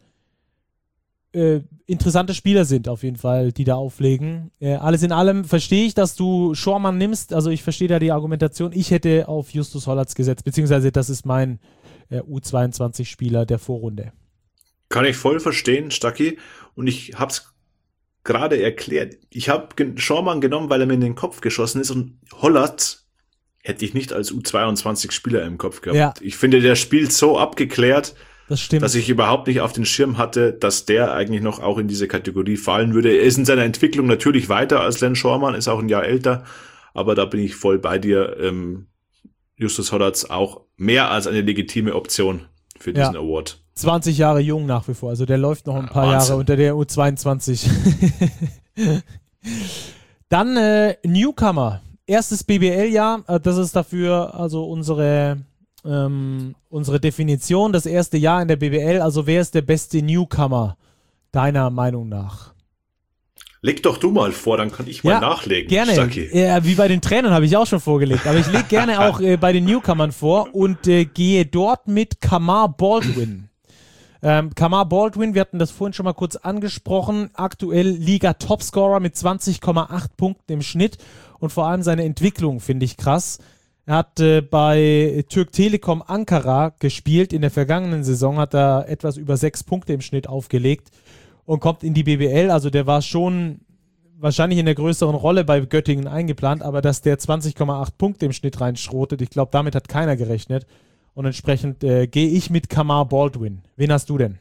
Spieler sind auf jeden Fall, die da auflegen. Alles in allem verstehe ich, dass du Schormann nimmst. Also ich verstehe da die Argumentation. Ich hätte auf Justus Hollatz gesetzt, beziehungsweise das ist mein U22-Spieler der Vorrunde.
Kann ich voll verstehen, Stacki. Und ich habe es gerade erklärt. Ich habe Schormann genommen, weil er mir in den Kopf geschossen ist. Und Hollatz hätte ich nicht als U22-Spieler im Kopf gehabt. Ja. Ich finde, der spielt so abgeklärt,
das stimmt,
dass ich überhaupt nicht auf den Schirm hatte, dass der eigentlich noch auch in diese Kategorie fallen würde. Er ist in seiner Entwicklung natürlich weiter als Len Schormann, ist auch ein Jahr älter, aber da bin ich voll bei dir. Justus Hollatz auch mehr als eine legitime Option für diesen Award.
20 Jahre jung nach wie vor, also der läuft noch ein paar Jahre unter der U22. Dann Newcomer, erstes BBL-Jahr, das ist dafür also unsere Definition, das erste Jahr in der BBL. Also wer ist der beste Newcomer, deiner Meinung nach?
Leg doch du mal vor, dann kann ich mal nachlegen.
Gerne. Ja, wie bei den Trainern habe ich auch schon vorgelegt. Aber ich lege gerne auch bei den Newcomern vor und gehe dort mit Kamar Baldwin. Kamar Baldwin, wir hatten das vorhin schon mal kurz angesprochen, aktuell Liga-Topscorer mit 20,8 Punkten im Schnitt und vor allem seine Entwicklung finde ich krass. Er hat bei Türk Telekom Ankara gespielt. In der vergangenen Saison hat er etwas über 6 Punkte im Schnitt aufgelegt und kommt in die BBL. Also der war schon wahrscheinlich in der größeren Rolle bei Göttingen eingeplant, aber dass der 20,8 Punkte im Schnitt reinschrotet, ich glaube, damit hat keiner gerechnet. Und entsprechend gehe ich mit Kamar Baldwin. Wen hast du denn?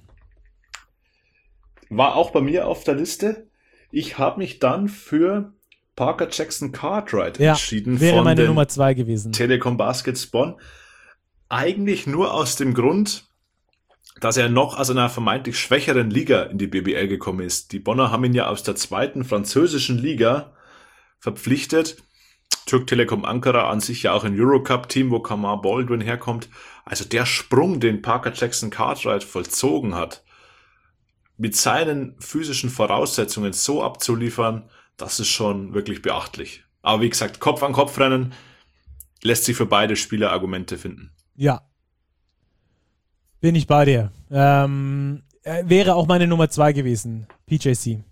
War auch bei mir auf der Liste. Ich habe mich dann für Parker Jackson Cartwright entschieden.
Wäre meine Nummer 2 gewesen.
Telekom Baskets Bonn. Eigentlich nur aus dem Grund, dass er noch aus einer vermeintlich schwächeren Liga in die BBL gekommen ist. Die Bonner haben ihn ja aus der 2. französischen Liga verpflichtet. Türk Telekom Ankara an sich ja auch ein Eurocup-Team, wo Kamar Baldwin herkommt. Also der Sprung, den Parker Jackson Cartwright vollzogen hat, mit seinen physischen Voraussetzungen so abzuliefern, das ist schon wirklich beachtlich. Aber wie gesagt, Kopf an Kopf rennen, lässt sich für beide Spieler Argumente finden.
Ja. Bin ich bei dir. Wäre auch meine Nummer 2 gewesen. PJC.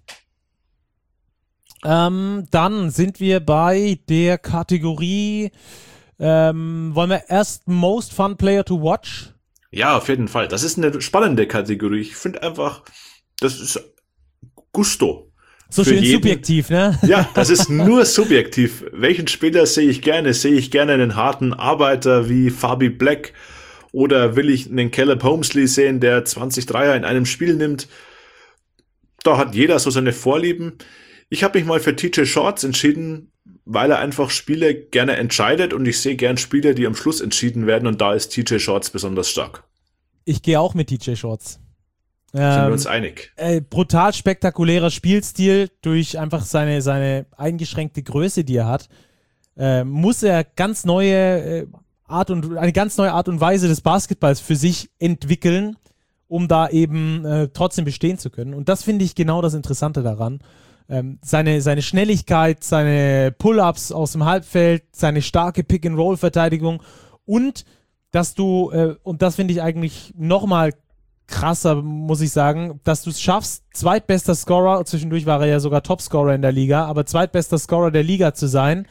Dann sind wir bei der Kategorie, wollen wir erst Most Fun Player to Watch?
Ja, auf jeden Fall. Das ist eine spannende Kategorie. Ich finde einfach, das ist Gusto.
So schön subjektiv, ne?
Ja, das ist nur subjektiv. Welchen Spieler sehe ich gerne? Sehe ich gerne einen harten Arbeiter wie Fabi Black? Oder will ich einen Caleb Homesley sehen, der 20 Dreier in einem Spiel nimmt? Da hat jeder so seine Vorlieben. Ich habe mich mal für TJ Shorts entschieden, weil er einfach Spiele gerne entscheidet und ich sehe gern Spiele, die am Schluss entschieden werden und da ist TJ Shorts besonders stark.
Ich gehe auch mit TJ Shorts.
Sind wir uns einig.
Brutal spektakulärer Spielstil durch einfach seine eingeschränkte Größe, die er hat. Muss er eine ganz neue Art und Weise des Basketballs für sich entwickeln, um da eben trotzdem bestehen zu können. Und das finde ich genau das Interessante daran. Seine Schnelligkeit, seine Pull-ups aus dem Halbfeld, seine starke Pick-and-Roll-Verteidigung und dass du, und das finde ich eigentlich nochmal krasser, muss ich sagen, dass du es schaffst, zweitbester Scorer, zwischendurch war er ja sogar Topscorer in der Liga, aber zweitbester Scorer der Liga zu sein,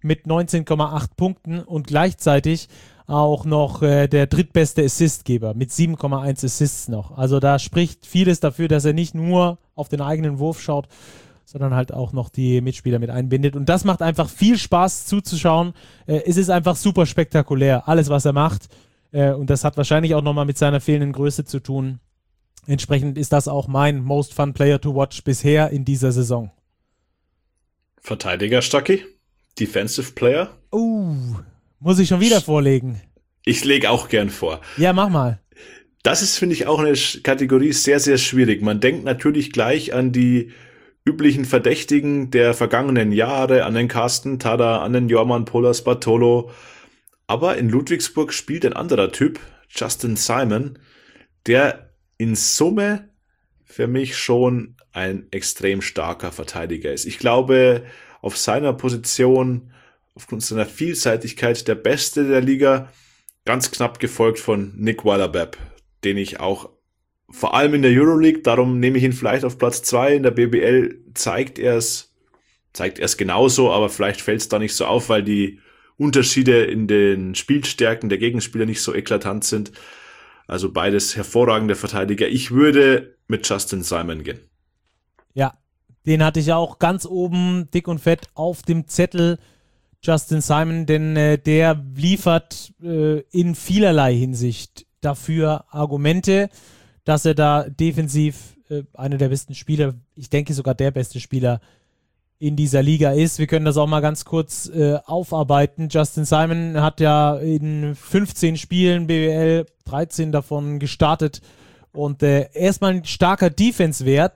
mit 19,8 Punkten und gleichzeitig auch noch der drittbeste Assistgeber mit 7,1 Assists noch. Also da spricht vieles dafür, dass er nicht nur auf den eigenen Wurf schaut, sondern halt auch noch die Mitspieler mit einbindet. Und das macht einfach viel Spaß zuzuschauen. Es ist einfach super spektakulär, alles, was er macht. Und das hat wahrscheinlich auch nochmal mit seiner fehlenden Größe zu tun. Entsprechend ist das auch mein Most Fun Player to Watch bisher in dieser Saison.
Verteidiger, Stucky? Defensive Player?
Muss ich schon wieder vorlegen?
Ich lege auch gern vor.
Ja, mach mal.
Das ist, finde ich, auch eine Kategorie sehr, sehr schwierig. Man denkt natürlich gleich an die üblichen Verdächtigen der vergangenen Jahre, an den Carsten Tada, an den Jorman Polas Bartolo. Aber in Ludwigsburg spielt ein anderer Typ, Justin Simon, der in Summe für mich schon ein extrem starker Verteidiger ist. Ich glaube, auf seiner Position, aufgrund seiner Vielseitigkeit, der Beste der Liga, ganz knapp gefolgt von Nick Weiler-Bepp, den ich auch vor allem in der Euroleague, darum nehme ich ihn vielleicht auf Platz 2. In der BBL zeigt er es genauso, aber vielleicht fällt es da nicht so auf, weil die Unterschiede in den Spielstärken der Gegenspieler nicht so eklatant sind. Also beides hervorragende Verteidiger. Ich würde mit Justin Simon gehen.
Ja, den hatte ich auch ganz oben, dick und fett, auf dem Zettel. Justin Simon, denn der liefert in vielerlei Hinsicht dafür Argumente, dass er da defensiv einer der besten Spieler, ich denke sogar der beste Spieler in dieser Liga ist. Wir können das auch mal ganz kurz aufarbeiten. Justin Simon hat ja in 15 Spielen BWL 13 davon gestartet und erstmal ein starker Defense-Wert,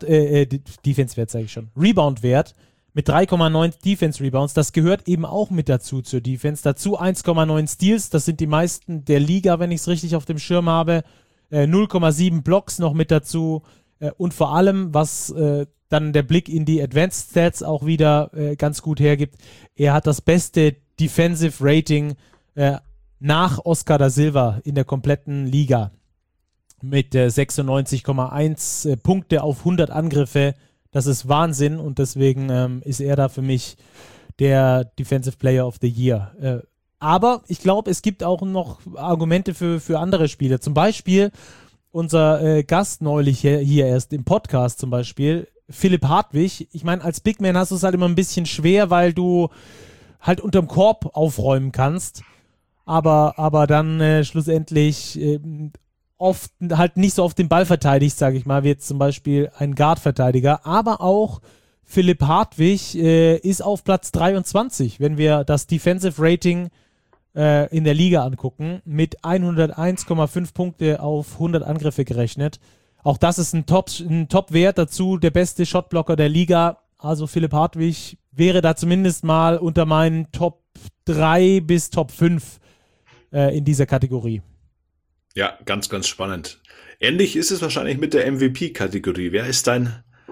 Rebound-Wert mit 3,9 Defense-Rebounds. Das gehört eben auch mit dazu zur Defense. Dazu 1,9 Steals, das sind die meisten der Liga, wenn ich es richtig auf dem Schirm habe. 0,7 Blocks noch mit dazu und vor allem, was dann der Blick in die Advanced Stats auch wieder ganz gut hergibt, er hat das beste Defensive Rating nach Oscar da Silva in der kompletten Liga mit 96,1 Punkte auf 100 Angriffe. Das ist Wahnsinn und deswegen ist er da für mich der Defensive Player of the Year. Aber ich glaube, es gibt auch noch Argumente für andere Spieler. Zum Beispiel unser Gast neulich hier erst im Podcast zum Beispiel, Philipp Hartwig. Ich meine, als Big Man hast du es halt immer ein bisschen schwer, weil du halt unterm Korb aufräumen kannst. Aber dann schlussendlich oft halt nicht so auf den Ball verteidigt, sage ich mal, wie jetzt zum Beispiel ein Guard-Verteidiger. Aber auch Philipp Hartwig ist auf Platz 23, wenn wir das Defensive Rating in der Liga angucken, mit 101,5 Punkte auf 100 Angriffe gerechnet. Auch das ist ein Top-Wert dazu, der beste Shotblocker der Liga. Also Philipp Hartwig wäre da zumindest mal unter meinen Top 3 bis Top 5 in dieser Kategorie.
Ja, ganz, ganz spannend. Ähnlich ist es wahrscheinlich mit der MVP-Kategorie. Wer ist dein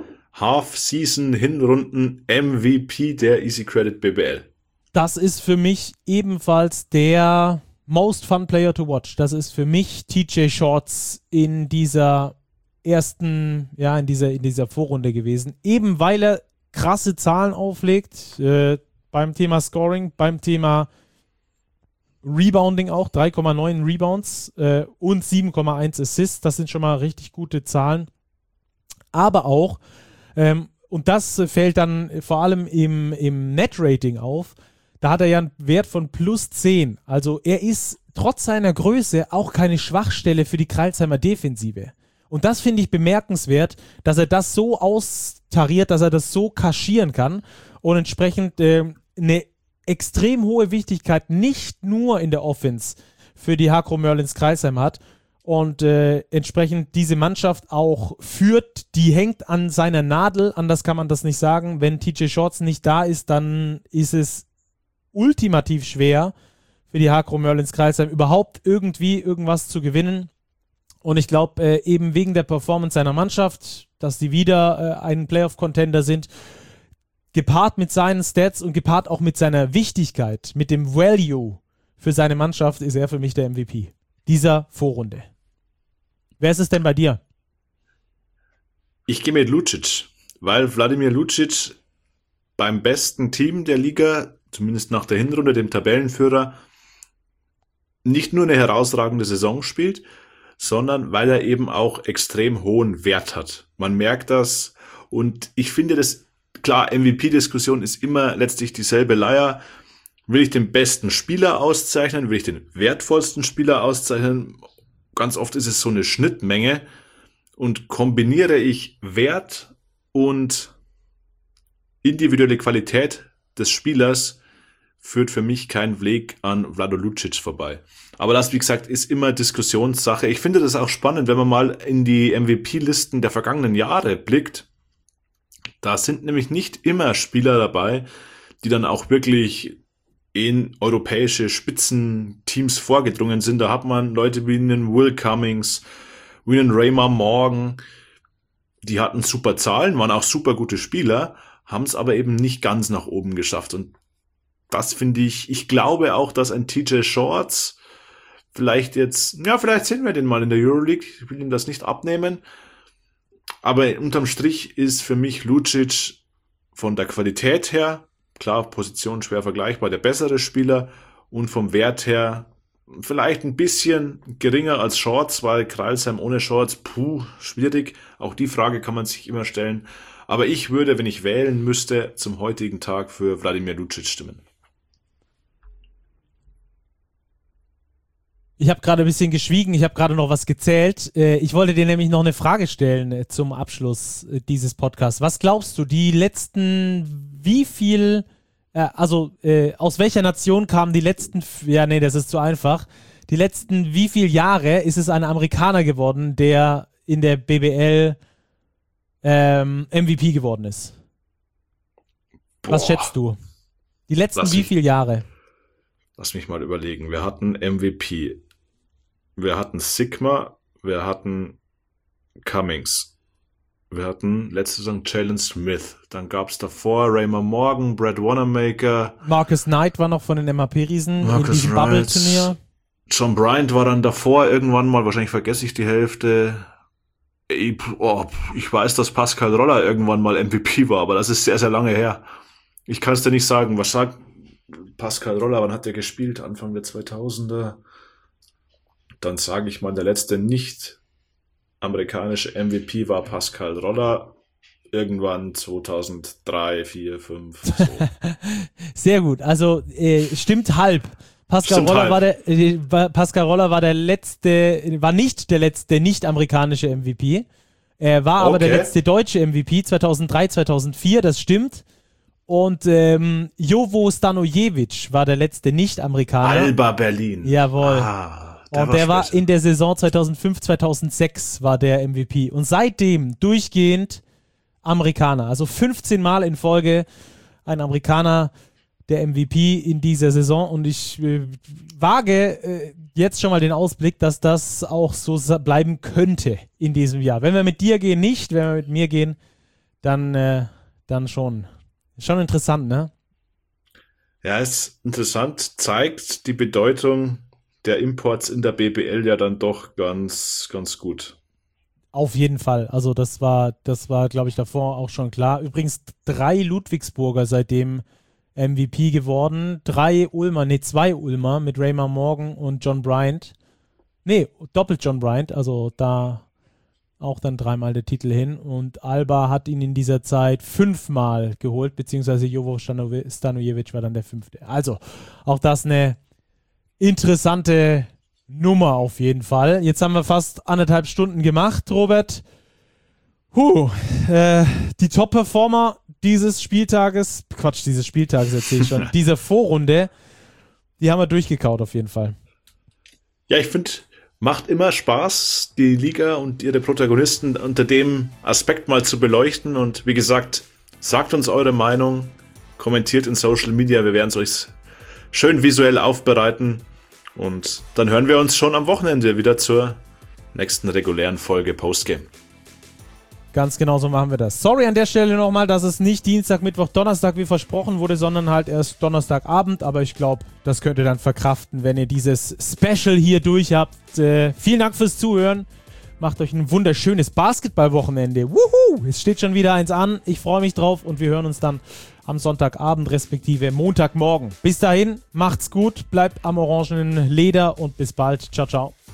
Half-Season-Hinrunden-MVP der Easy Credit BBL?
Das ist für mich ebenfalls der Most Fun Player to Watch. Das ist für mich TJ Shorts in dieser ersten, in dieser Vorrunde gewesen. Eben weil er krasse Zahlen auflegt, beim Thema Scoring, beim Thema Rebounding auch, 3,9 Rebounds und 7,1 Assists. Das sind schon mal richtig gute Zahlen. Aber auch, und das fällt dann vor allem im Net-Rating auf, da hat er ja einen Wert von plus 10. Also er ist trotz seiner Größe auch keine Schwachstelle für die Crailsheimer Defensive. Und das finde ich bemerkenswert, dass er das so austariert, dass er das so kaschieren kann und entsprechend eine extrem hohe Wichtigkeit nicht nur in der Offense für die Hakro Merlins Crailsheim hat und entsprechend diese Mannschaft auch führt, die hängt an seiner Nadel, anders kann man das nicht sagen. Wenn TJ Shorts nicht da ist, dann ist es ultimativ schwer für die Hakro Merlins Crailsheim überhaupt irgendwie irgendwas zu gewinnen. Und ich glaube, eben wegen der Performance seiner Mannschaft, dass die wieder ein Playoff-Contender sind, gepaart mit seinen Stats und gepaart auch mit seiner Wichtigkeit, mit dem Value für seine Mannschaft, ist er für mich der MVP dieser Vorrunde. Wer ist es denn bei dir?
Ich gehe mit Lucic, weil Wladimir Lucic beim besten Team der Liga zumindest nach der Hinrunde, dem Tabellenführer, nicht nur eine herausragende Saison spielt, sondern weil er eben auch extrem hohen Wert hat. Man merkt das und ich finde das, klar, MVP-Diskussion ist immer letztlich dieselbe Leier. Will ich den besten Spieler auszeichnen? Will ich den wertvollsten Spieler auszeichnen? Ganz oft ist es so eine Schnittmenge und kombiniere ich Wert und individuelle Qualität des Spielers, führt für mich kein Weg an Vlado Lucic vorbei. Aber das, wie gesagt, ist immer Diskussionssache. Ich finde das auch spannend, wenn man mal in die MVP-Listen der vergangenen Jahre blickt. Da sind nämlich nicht immer Spieler dabei, die dann auch wirklich in europäische Spitzenteams vorgedrungen sind. Da hat man Leute wie einen Will Cummings, wie einen Raymar Morgan, die hatten super Zahlen, waren auch super gute Spieler, haben es aber eben nicht ganz nach oben geschafft. Und das finde ich glaube auch, dass ein TJ Shorts vielleicht sehen wir den mal in der Euroleague, ich will ihm das nicht abnehmen, aber unterm Strich ist für mich Lucic von der Qualität her, klar, Position schwer vergleichbar, der bessere Spieler und vom Wert her vielleicht ein bisschen geringer als Shorts, weil Kreilsheim ohne Shorts, schwierig. Auch die Frage kann man sich immer stellen. Aber ich würde, wenn ich wählen müsste, zum heutigen Tag für Wladimir Lucic stimmen.
Ich habe gerade ein bisschen geschwiegen, ich habe gerade noch was gezählt. Ich wollte dir nämlich noch eine Frage stellen zum Abschluss dieses Podcasts. Was glaubst du, die letzten, aus welcher Nation kamen die letzten, das ist zu einfach, die letzten wie viele Jahre ist es ein Amerikaner geworden, der in der BBL MVP geworden ist? Was schätzt du? Die letzten wie viele Jahre?
Lass mich mal überlegen. Wir hatten MVP. Wir hatten Sigma. Wir hatten Cummings. Wir hatten letzte Saison Jalen Smith. Dann gab es davor Raymar Morgan, Brad Wanamaker.
Marcus Knight war noch von den MAP-Riesen in diesem Bubble-Turnier.
John Bryant war dann davor irgendwann mal. Wahrscheinlich vergesse ich die Hälfte. Ich weiß, dass Pascal Roller irgendwann mal MVP war, aber das ist sehr, sehr lange her. Ich kann es dir nicht sagen. Was sagt Pascal Roller, wann hat der gespielt? Anfang der 2000er. Dann sage ich mal, der letzte nicht amerikanische MVP war Pascal Roller. Irgendwann 2003, 4, 5. So.
Sehr gut. Also stimmt halb. Pascal Roller war der letzte, war nicht der letzte nicht-amerikanische MVP. Er war aber der letzte deutsche MVP 2003, 2004, das stimmt. Und Jovo Stanojevic war der letzte Nicht-Amerikaner.
Alba Berlin.
Jawohl. Und der war in der Saison 2005, 2006 war der MVP. Und seitdem durchgehend Amerikaner. Also 15 Mal in Folge ein Amerikaner der MVP in dieser Saison. Und ich wage jetzt schon mal den Ausblick, dass das auch so bleiben könnte in diesem Jahr. Wenn wir mit dir gehen, nicht. Wenn wir mit mir gehen, dann schon. Schon interessant, ne?
Ja, ist interessant. Zeigt die Bedeutung der Imports in der BBL ja dann doch ganz, ganz gut.
Auf jeden Fall. Also das war, glaube ich, davor auch schon klar. Übrigens 3 Ludwigsburger seitdem MVP geworden. 2 Ulmer mit Raymar Morgan und John Bryant. Doppelt John Bryant. Also da auch dann 3-mal der Titel hin. Und Alba hat ihn in dieser Zeit 5-mal geholt, beziehungsweise Jovo Stanojevic war dann der 5. Also auch das eine interessante Nummer auf jeden Fall. Jetzt haben wir fast 1,5 Stunden gemacht, Robert. Die Top-Performer dieses Spieltages erzähle ich schon, dieser Vorrunde, die haben wir durchgekaut auf jeden Fall.
Ja, ich finde, macht immer Spaß, die Liga und ihre Protagonisten unter dem Aspekt mal zu beleuchten. Und wie gesagt, sagt uns eure Meinung, kommentiert in Social Media, wir werden es euch schön visuell aufbereiten. Und dann hören wir uns schon am Wochenende wieder zur nächsten regulären Folge Postgame.
Ganz genau so machen wir das. Sorry an der Stelle nochmal, dass es nicht Dienstag, Mittwoch, Donnerstag wie versprochen wurde, sondern halt erst Donnerstagabend. Aber ich glaube, das könnt ihr dann verkraften, wenn ihr dieses Special hier durch habt. Vielen Dank fürs Zuhören Macht euch ein wunderschönes Basketballwochenende. Wuhu! Es steht schon wieder eins an. Ich freue mich drauf und wir hören uns dann am Sonntagabend respektive Montagmorgen. Bis dahin, macht's gut, bleibt am orangenen Leder und bis bald. Ciao, ciao.